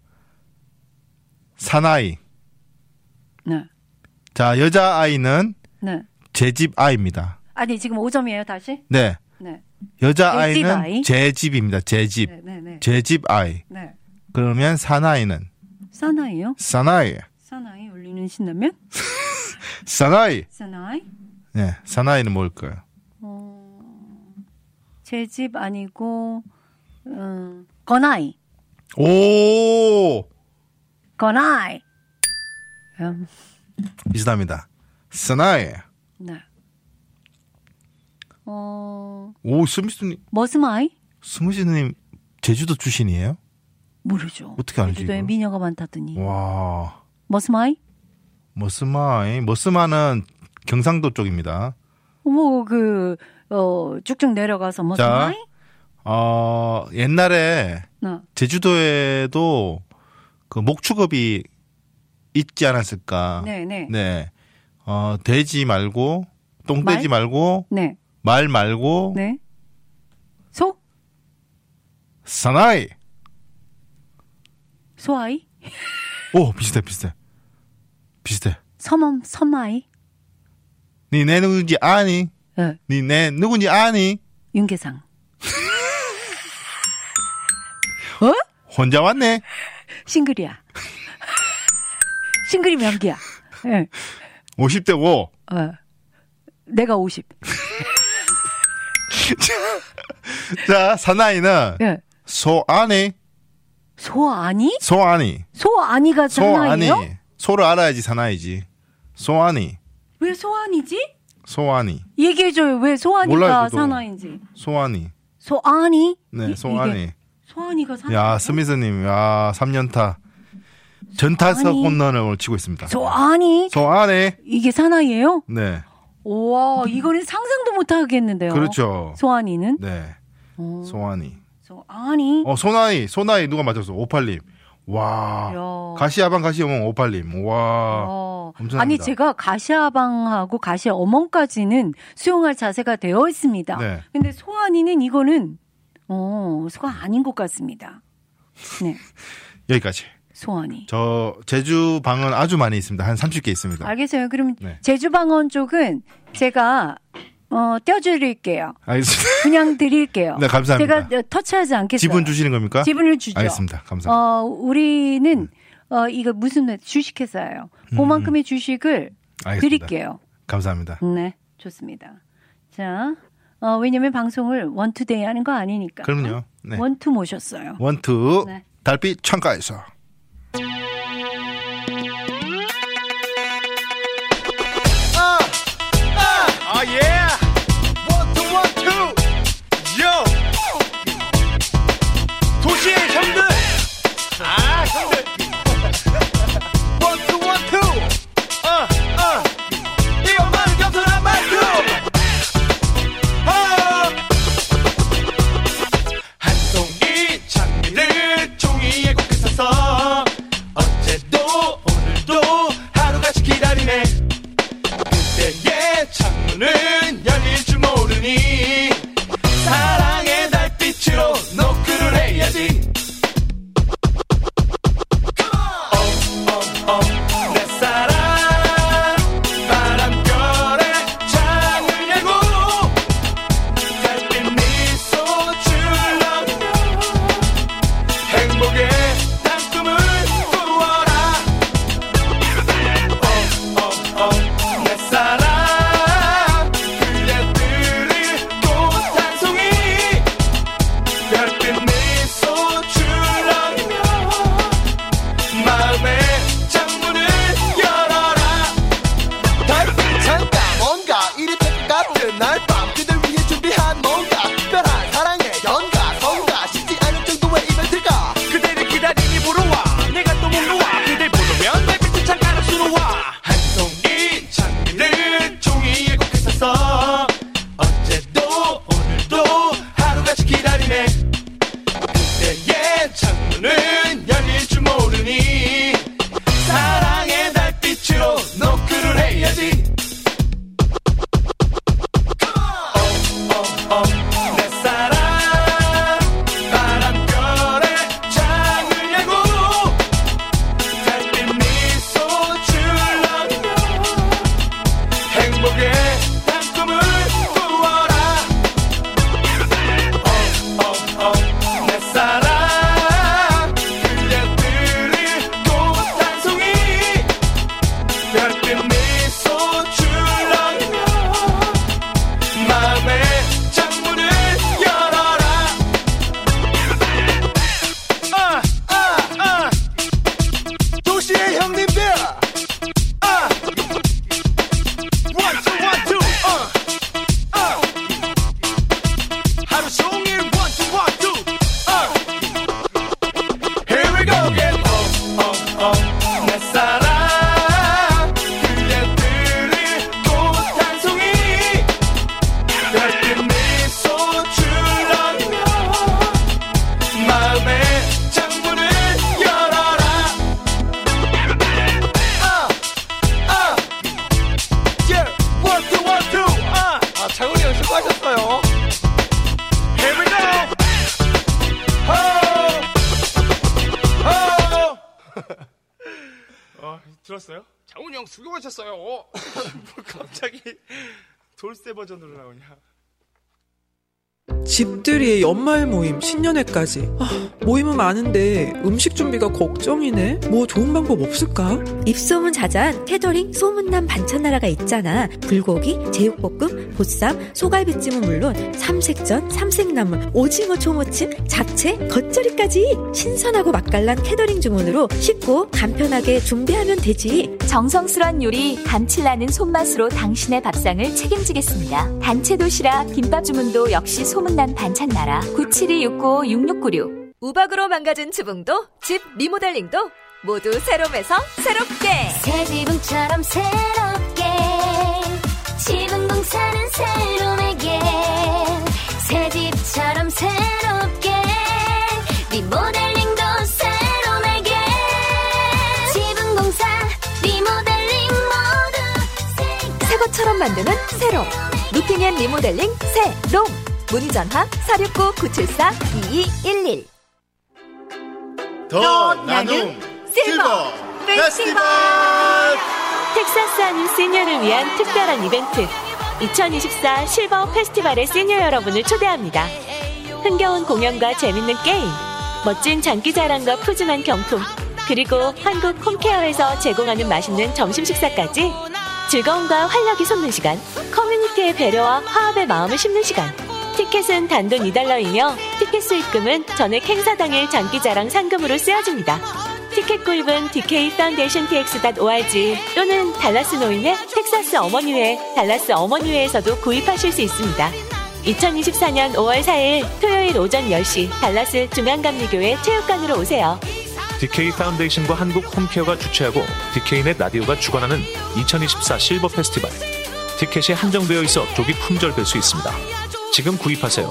사나이. 네. 자 여자 아이는 네. 제 집 아이입니다. 아니 지금 오 점이에요 다시? 네. 네. 여자 제 집 아이는 아이? 제 집입니다. 제 집. 네, 네, 네. 제 집 아이. 네. 그러면 사나이는 사나이요? 사나이. 사나이 울리는 신라면? 사나이. 사나이? 네. 사나이는 뭘까요? 어, 제 집 아니고 음, 건아이. 오! 건아이. 음, 비슷합니다. 사나이. 네. 어, 오, 스미스님. 머스마이? 스미스님 제주도 출신이에요? 모르죠. 어떻게 알지, 제주도에 이걸? 미녀가 많다더니. 와. 머스마이? 머스마이. 머스마는 경상도 쪽입니다. 뭐, 그, 어, 쭉쭉 내려가서 머스마이? 어, 옛날에 네. 제주도에도 그 목축업이 있지 않았을까. 네, 네. 네. 어, 돼지 말고, 똥돼지 말? 말고, 네. 말 말고, 네. 소? 사나이. 소아이? 오, 비슷해, 비슷해. 비슷해. 섬, 섬아이? 니 내 누군지 아니? 네. 니 내 누군지 아니? 윤계상. 어? 혼자 왔네? 싱글이야. 싱글이 명기야. 예. 네. 오십 대고. 어. 내가 오십. 자, 사나이는 예. 네. 소아니. 소아니? 소아니. 소아니가 소아니. 사나이요? 소를 알아야지 사나이지. 소아니. 왜 소아니지? 소아니. 얘기해줘요. 왜 소아니가 몰라요, 저도. 사나이인지. 소아니. 소아니? 네, 이- 소아니. 이게 소아니가 사나이. 야, 스미스님, 야, 삼 년타. 전타석 소아니. 홈런을 치고 있습니다. 소아니? 소아니. 이게 사나이예요? 네. 우와, 이거는 상상도 못 하겠는데요. 그렇죠. 소아니는? 네. 어, 소아니. 소아니? 어, 소나이. 소나이 누가 맞췄어? 오팔님. 와. 야. 가시야방 가시어멍 오팔님. 와. 어. 엄청납니다. 아니 제가 가시아방하고 가시어멍까지는 수용할 자세가 되어 있습니다. 네. 근데 소아니는 이거는 어, 소가 아닌 것 같습니다. 네. 여기까지. 소아니. 저 제주 방은 아주 많이 있습니다. 한 삼십 개 있습니다. 알겠어요. 그럼 네. 제주방언 쪽은 제가 어, 떼어드릴게요. 알겠습니다. 그냥 드릴게요. 네, 감사합니다. 제가 터치하지 않겠어요. 지분 주시는 겁니까? 지분을 주죠. 알겠습니다. 감사합니다. 어, 우리는 어, 이거 무슨 주식회사예요. 그만큼의 주식을 음. 알겠습니다. 드릴게요. 감사합니다. 네, 좋습니다. 자, 어, 왜냐면 방송을 원투데이 하는 거 아니니까. 그럼요. 네. 원투 모셨어요. 원투 네. 달빛 창가에서. Oh yeah! One two one two, yo! 도시의 형들, 아 형들. One two one two, uh uh. 이것만은 겸손한 말투. 한 송이 장미를 종이에 곱게 싸서 어제도 오늘도 하루같이 기다리네. 그때의 창문은 열릴 줄 모르니 사랑의 달빛으로 노크를 해야지. Oh, oh, oh, 내 사랑 바람결에 창을 열고 달빛 미소 출렁이며 행복의 단꿈을 꾸어라. Oh, oh, oh, 내 사랑 그대들을 꼭 마음의 창문을 열어라. 아, 아, 아. 도시의 형님들. 아. One, two, one, two. 어. 어. 하루 종일 one, two, one, two. 어. Here we go again. 어, 어, 어. 내 사랑. 그의 들릴 꽃 한 송이. 별빛 미소 출렁이며 마음의 창문을 열어라. 아, 아, yeah, one, two, one, two. 아, 아 창훈이 형 수고하셨어요. Here we go. 호, 호. 어, 들었어요? 장훈이 형 수고하셨어요. 뭐 갑자기 돌쇠 버전으로 나오냐? 집들이 연말 모임, 신년회까지. 아, 모임은 많은데 음식 준비가 걱정이네. 뭐 좋은 방법 없을까? 입소문 자자한 캐터링 소문난 반찬 나라가 있잖아. 불고기, 제육볶음, 보쌈, 소갈비찜은 물론 삼색전, 삼색나물, 오징어 초무침, 잡채, 겉절이까지 신선하고 맛깔난 캐터링 주문으로 쉽고 간편하게 준비하면 되지. 정성스런 요리, 감칠나는 손맛으로 당신의 밥상을 책임지겠습니다. 단체 도시락, 김밥 주문도 역시 소문난 반찬 나라. 구칠이육구 육육구육. 우박으로 망가진 지붕도 집 리모델링도 모두 새롬에서 새롭게. 새 지붕처럼 새롭게 지붕공사는 새롬에게 새 집처럼 새롭게 리모델링도 새롬에게 지붕공사 리모델링 모두 새 것처럼 만드는 새롬. 루핑 앤 리모델링 새롬. 문전화 사육구 구칠사 이이일일. 더 나눔 실버 페스티벌. 텍사스 하는 시니어를 위한 특별한 이벤트 이천이십사 실버 페스티벌의 시니어 여러분을 초대합니다. 흥겨운 공연과 재밌는 게임, 멋진 장기자랑과 푸짐한 경품, 그리고 한국 홈케어에서 제공하는 맛있는 점심 식사까지 즐거움과 활력이 솟는 시간, 커뮤니티의 배려와 화합의 마음을 심는 시간. 티켓은 단돈 이 달러이며 티켓 수익금은 전액 행사 당일 장기자랑 상금으로 쓰여집니다. 티켓 구입은 디케이 파운데이션 티엑스 닷 오알지 또는 달라스 노인의 텍사스 어머니회, 달라스 어머니회에서도 구입하실 수 있습니다. 이천이십사년 오월 사일 토요일 오전 열 시 달라스 중앙감리교회 체육관으로 오세요. 디케이 파운데이션과 한국 홈케어가 주최하고 디케이넷 라디오가 주관하는 이천이십사 실버 페스티벌. 티켓이 한정되어 있어 조기 품절될 수 있습니다. 지금 구입하세요.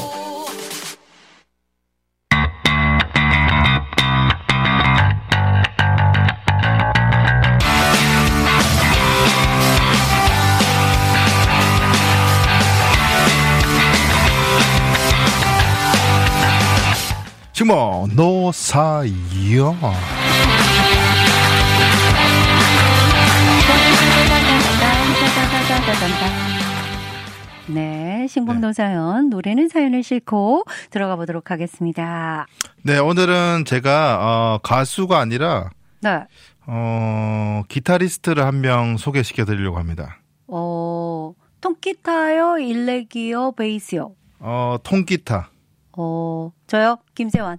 지금 노사연. 네, 신봉노사연 노래는 사연을 싣고 들어가 보도록 하겠습니다. 네, 오늘은 제가 어, 가수가 아니라 네, 어, 기타리스트를 한 명 소개시켜 드리려고 합니다. 어, 통기타요, 일렉이요, 베이스요? 어, 통기타. 어, 저요, 김세환.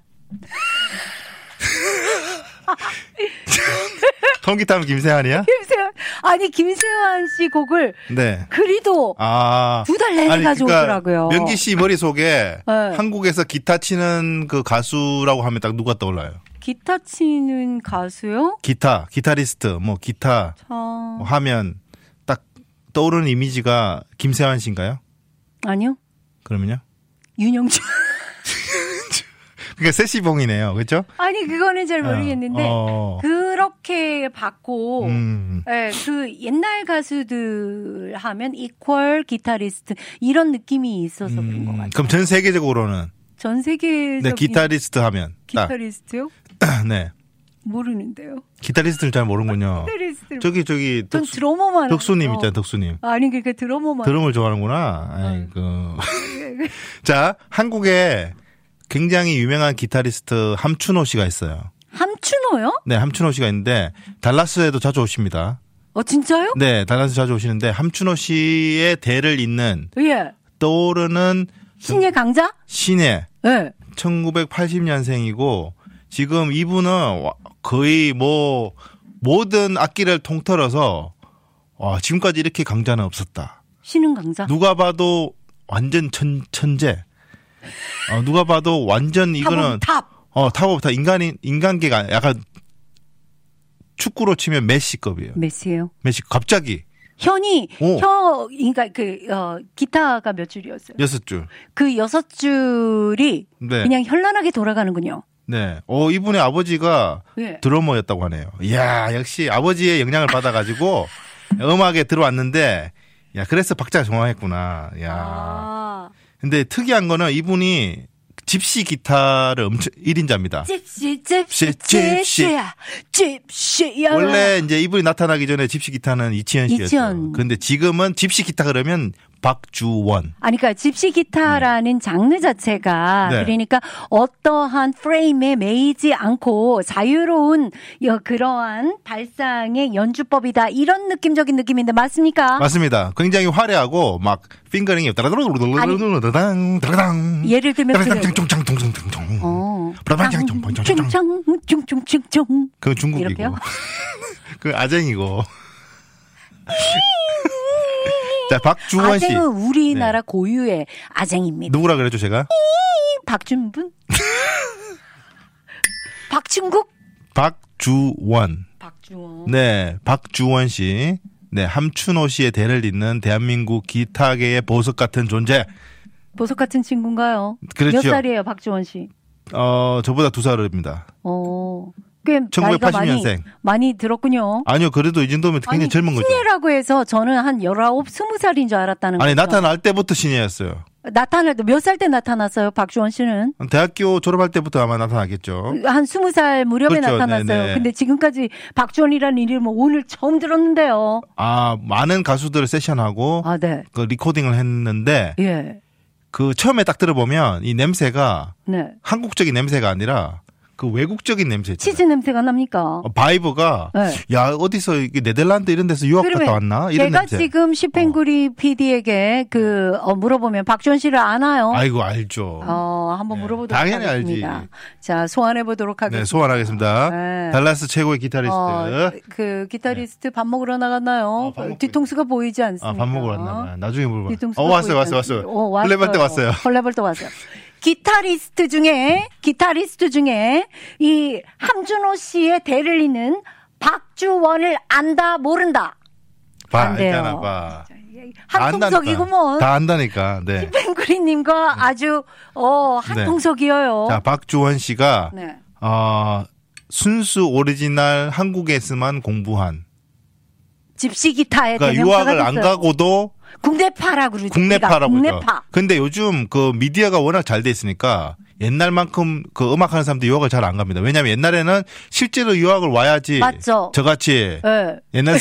통기타면 김세환이야? 김세환. 아니, 김세환 씨 곡을 네. 그리도 아, 두 달 내내 가져오더라고요. 그러니까 명기 씨 머릿속에 네. 한국에서 기타 치는 그 가수라고 하면 딱 누가 떠올라요? 기타 치는 가수요? 기타, 기타리스트, 뭐 기타 참... 뭐 하면 딱 떠오르는 이미지가 김세환 씨인가요? 아니요. 그러면요? 윤영주. 그러니까 세시봉이네요. 그렇죠? 아니 그거는 잘 모르겠는데 어. 그렇게 받고 음. 네, 그 옛날 가수들 하면 이퀄 기타리스트 이런 느낌이 있어서 음. 그런 것 같아요. 그럼 전 세계적으로는 전 세계적인 네, 기타리스트 하면 기타리스트요? 딱. 네. 모르는데요. 기타리스트를 잘 모르는군요. 기타리스트. 저기 저기 전 덕수, 드러머만 덕수님 알아요. 있잖아요. 덕수님. 아니 그러니까 드러머만. 드럼을 좋아하는구나. 아이고. 자, 한국에 굉장히 유명한 기타리스트 함춘호 씨가 있어요. 함춘호요? 네, 함춘호 씨가 있는데 달라스에도 자주 오십니다. 어 진짜요? 네, 달라스 자주 오시는데 함춘호 씨의 대를 잇는 예. 떠오르는 신예 강자? 신예. 네. 천구백팔십 년생이고 지금 이분은 와- 거의 뭐 모든 악기를 통틀어서 와, 지금까지 이렇게 강자는 없었다. 신은 강자. 누가 봐도 완전 천, 천재. 어, 누가 봐도 완전 이거는 탑. 어, 탑 오브 탑. 인간이 인간계가 약간 축구로 치면 메시급이에요. 메시예요. 메시 갑자기 현이 오. 혀 그러니까 그 어, 기타가 몇 줄이었어요? 여섯 줄. 그 여섯 줄이 네. 그냥 현란하게 돌아가는군요. 네. 어, 이분의 아버지가 예. 드러머였다고 하네요. 이야, 역시 아버지의 영향을 받아가지고 음악에 들어왔는데, 야, 그래서 박자가 정확했구나. 야. 아. 근데 특이한 거는 이분이 집시 기타를 엄청 일 인자입니다. 집시 집시 집시. 집시야 집시야. 원래 이제 이분이 나타나기 전에 집시 기타는 이치현 씨였죠. 이치현. 근데 지금은 집시 기타 그러면 박주원. 아니, 그러니까 집시 기타라는 장르 자체가 네. 그러니까 어떠한 프레임에 매이지 않고 자유로운 여- 그러한 발상의 연주법이다 이런 느낌적인 느낌인데 맞습니까? 맞습니다. 굉장히 화려하고 막 핑거링이 따라다라다라다당 따라당 예를 들면 그 따라당짱짱짱짱짱짱 어. 브라방짱짱짱짱짱 짱짱짱짱짱 그건 중국이고 이렇게요? 그 아쟁이고. 자, 박주원 씨. 아쟁은 우리나라 고유의 아쟁입니다. 누구라 그랬죠, 제가? 박준분? 박충국? 박주원. 박주원. 네, 박주원 씨. 네, 함춘호 씨의 대를 잇는 대한민국 기타계의 보석 같은 존재. 보석 같은 친구인가요? 그렇죠. 몇 살이에요, 박주원 씨? 어, 저보다 두 살입니다. 어, 꽤 나이가 천구백팔십 많이, 년생. 많이 들었군요. 아니요, 그래도 이 정도면 굉장히 젊은 거죠. 신예라고 해서 저는 한 열아홉, 스무 살인 줄 알았다는 아니, 거죠. 나타날 때부터 신예였어요. 나타날 때, 몇 살 때 나타났어요, 박주원 씨는? 대학교 졸업할 때부터 아마 나타나겠죠. 한 스무 살 무렵에 그렇죠. 나타났어요. 네네. 근데 지금까지 박주원이라는 이름은 오늘 처음 들었는데요. 아, 많은 가수들을 세션하고 아, 네. 그 리코딩을 했는데 예. 그 처음에 딱 들어보면 이 냄새가 네. 한국적인 냄새가 아니라 그 외국적인 냄새. 치즈 냄새가 납니까? 어, 바이브가 네. 야 어디서 이게 네덜란드 이런 데서 유학 그러면 갔다 왔나 이런 제가 냄새. 지금 시팽구리 피디에게 그 어, 물어보면 박주원 씨를 아나요? 아이고 알죠. 어, 한번 물어보도록 당연히 하겠습니다. 알지. 자, 소환해 보도록 하겠습니다. 네, 소환하겠습니다. 네. 달라스 최고의 기타리스트. 어, 그 기타리스트 밥 먹으러 나갔나요? 밥 먹고 뒤통수가 보이지 않습니다. 아, 밥 먹으러 왔나 봐요. 나중에 물어봐. 뒤통수가 어, 왔어요, 보이지 왔어요, 않습니다. 왔어요. 어, 왔어요. 헐레벌 때 왔어요. 헐레벌 때 왔어요. 기타리스트 중에 기타리스트 중에 이 함준호 씨의 대를 잇는 박주원을 안다 모른다. 봐, 안 돼요. 알잖아, 봐. 한통속이구먼. 다 안다니까. 네. 팬그리님과 아주 어 한통속이어요. 자, 박주원 씨가 네. 어, 순수 오리지널 한국에서만 공부한. 집시 기타의 그러니까 대명사가 유학을 안 됐어요. 가고도 국내파라 그러죠. 국내파라고 우리가. 그러죠. 국내파. 근데 요즘 그 미디어가 워낙 잘 돼 있으니까 옛날만큼 그 음악하는 사람들 유학을 잘 안 갑니다. 왜냐하면 옛날에는 실제로 유학을 와야지. 맞죠. 저같이 네. 옛날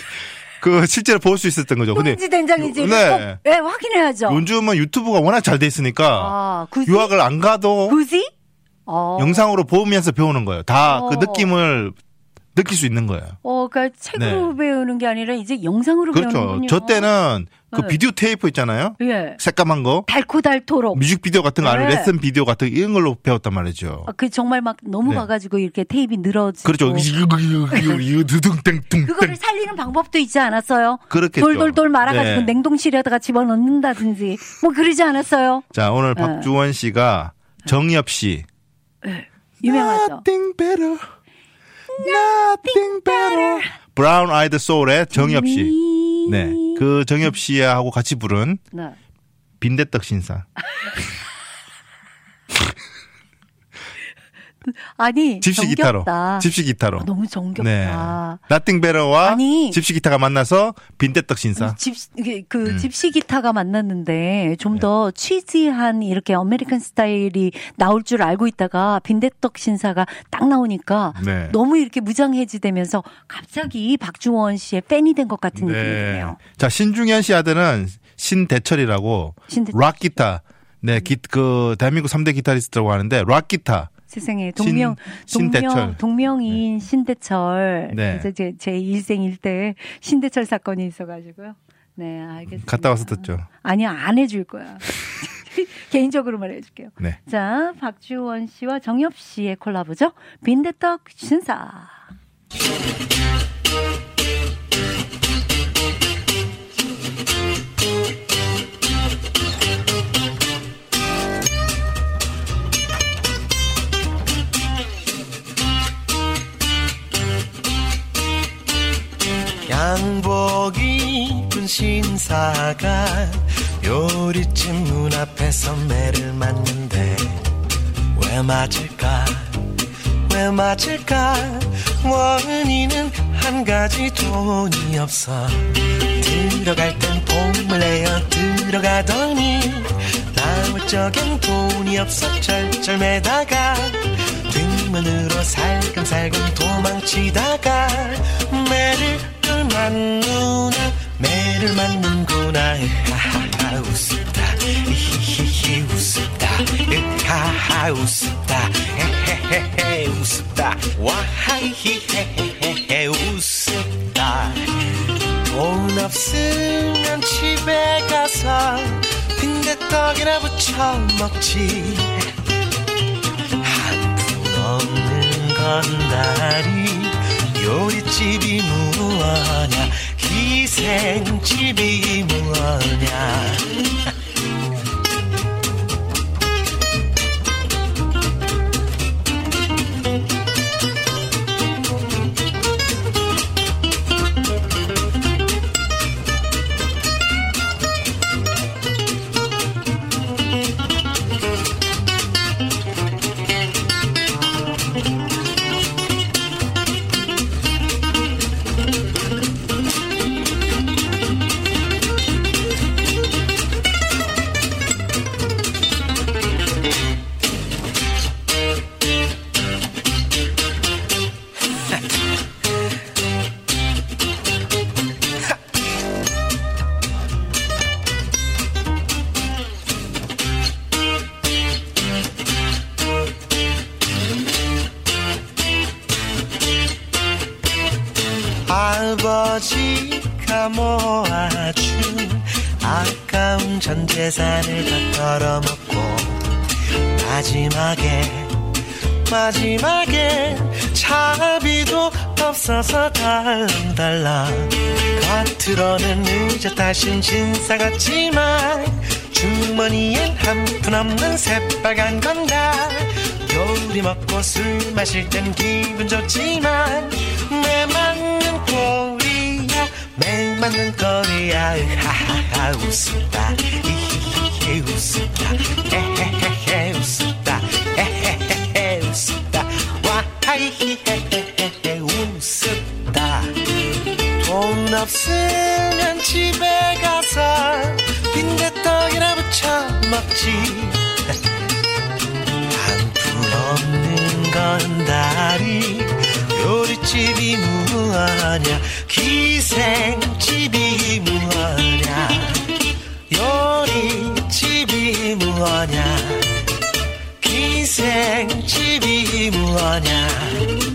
그 실제로 볼 수 있었던 거죠. 근데 똥지 된장이지. 네. 네, 확인해야죠. 요즘은 유튜브가 워낙 잘 돼 있으니까 아, 굳이? 유학을 안 가도 굳이? 어. 영상으로 보면서 배우는 거예요. 다 그 어. 느낌을 느낄 수 있는 거예요. 어, 그러니까 책으로 배우는 게 아니라 이제 영상으로 그렇죠. 배우는군요. 저 때는 그 네. 비디오 테이프 있잖아요. 예. 새까만 거. 달코달토록. 뮤직비디오 같은 거 아니면 네. 레슨 비디오 같은 거 이런 걸로 배웠단 말이죠. 아, 그 정말 막 넘어가가지고 이렇게 테이프가 늘어지고. 그렇죠. 두둥땡뚱. 그거를 살리는 방법도 있지 않았어요? 그렇겠죠. 돌돌돌 말아가지고 네. 냉동실에다가 집어넣는다든지 뭐 그러지 않았어요? 자, 오늘 네. 박주원 씨가 정엽 씨. 유명하죠. Nothing better. Nothing better. 브라운 아이드 소울의 정엽 씨. 네. 그 정엽 씨하고 같이 부른 네. 빈대떡 신사. 아니, 집시 정겹다. 기타로. 집시 기타로. 아, 너무 정겹다. 네. Nothing better와 아니. 집시 기타가 만나서 빈대떡 신사. 집, 이게 그 음. 집시 기타가 만났는데 네. 좀 더 취지한 이렇게 아메리칸 스타일이 나올 줄 알고 있다가 빈대떡 신사가 딱 나오니까 네. 너무 이렇게 무장해지되면서 갑자기 박주원 씨의 팬이 된 것 같은 느낌이 네. 드네요. 자, 신중현 씨 아들은 신대철이라고 신대철 락 기타. 네, 기, 그 대한민국 삼 대 기타리스트라고 하는데 락 기타. 세상에 동명 신- 동명 신대철. 동명이인 신대철 네. 그래서 제, 제 일생 일대 신대철 사건이 있어가지고요. 네, 알겠습니다. 갔다 와서 듣죠. 아니요, 안 해줄 거야. 개인적으로만 해줄게요. 네. 자, 박주원 씨와 정엽 씨의 콜라보죠. 빈대떡 신사. 양복 입은 신사가 요리집 문 앞에 선매를 맞는데 왜 맞을까 왜 맞을까 원인은 한 가지 돈이 없어 들어갈 땐 봄을 내어 들어가더니 나올 적엔 돈이 없어 쩔쩔매다가 뒷문으로 살금살금 도망치다가 매를 맞누나 매를 맞는구나 하하하 웃었다 히히히 웃었다 하하 웃었다 헤헤헤헤 웃었다 와하이히헤헤헤 웃었다 돈 없으면 집에 가서 빈대떡이나 부쳐 먹지 한 푼 없는 건다리 요리집이 뭐냐 희생집이 뭐냐 아버지가 모아준 아까운 전 재산을 다 털어먹고 마지막에 마지막에 차비도 없어서 다음 달라 겉으로는 늦었다 신신사 같지만 주머니엔 한 푼 없는 새빨간 건다 요리 먹고 술 마실 땐 기분 좋지만 매 맞는 꼴이야 매 맞는 꼴이야 하하하 웃었다 히히히 웃었다 헤헤헤헤 웃었다 헤헤헤헤 웃었다 와하이히헤헤헤 웃었다 돈 없으면 집에 가서 빈대떡이나 부쳐 먹지 한 푼 없는 건다리 요리집이 뭐하냐 기생집이 뭐하냐 요리집이 뭐하냐 기생집이 뭐하냐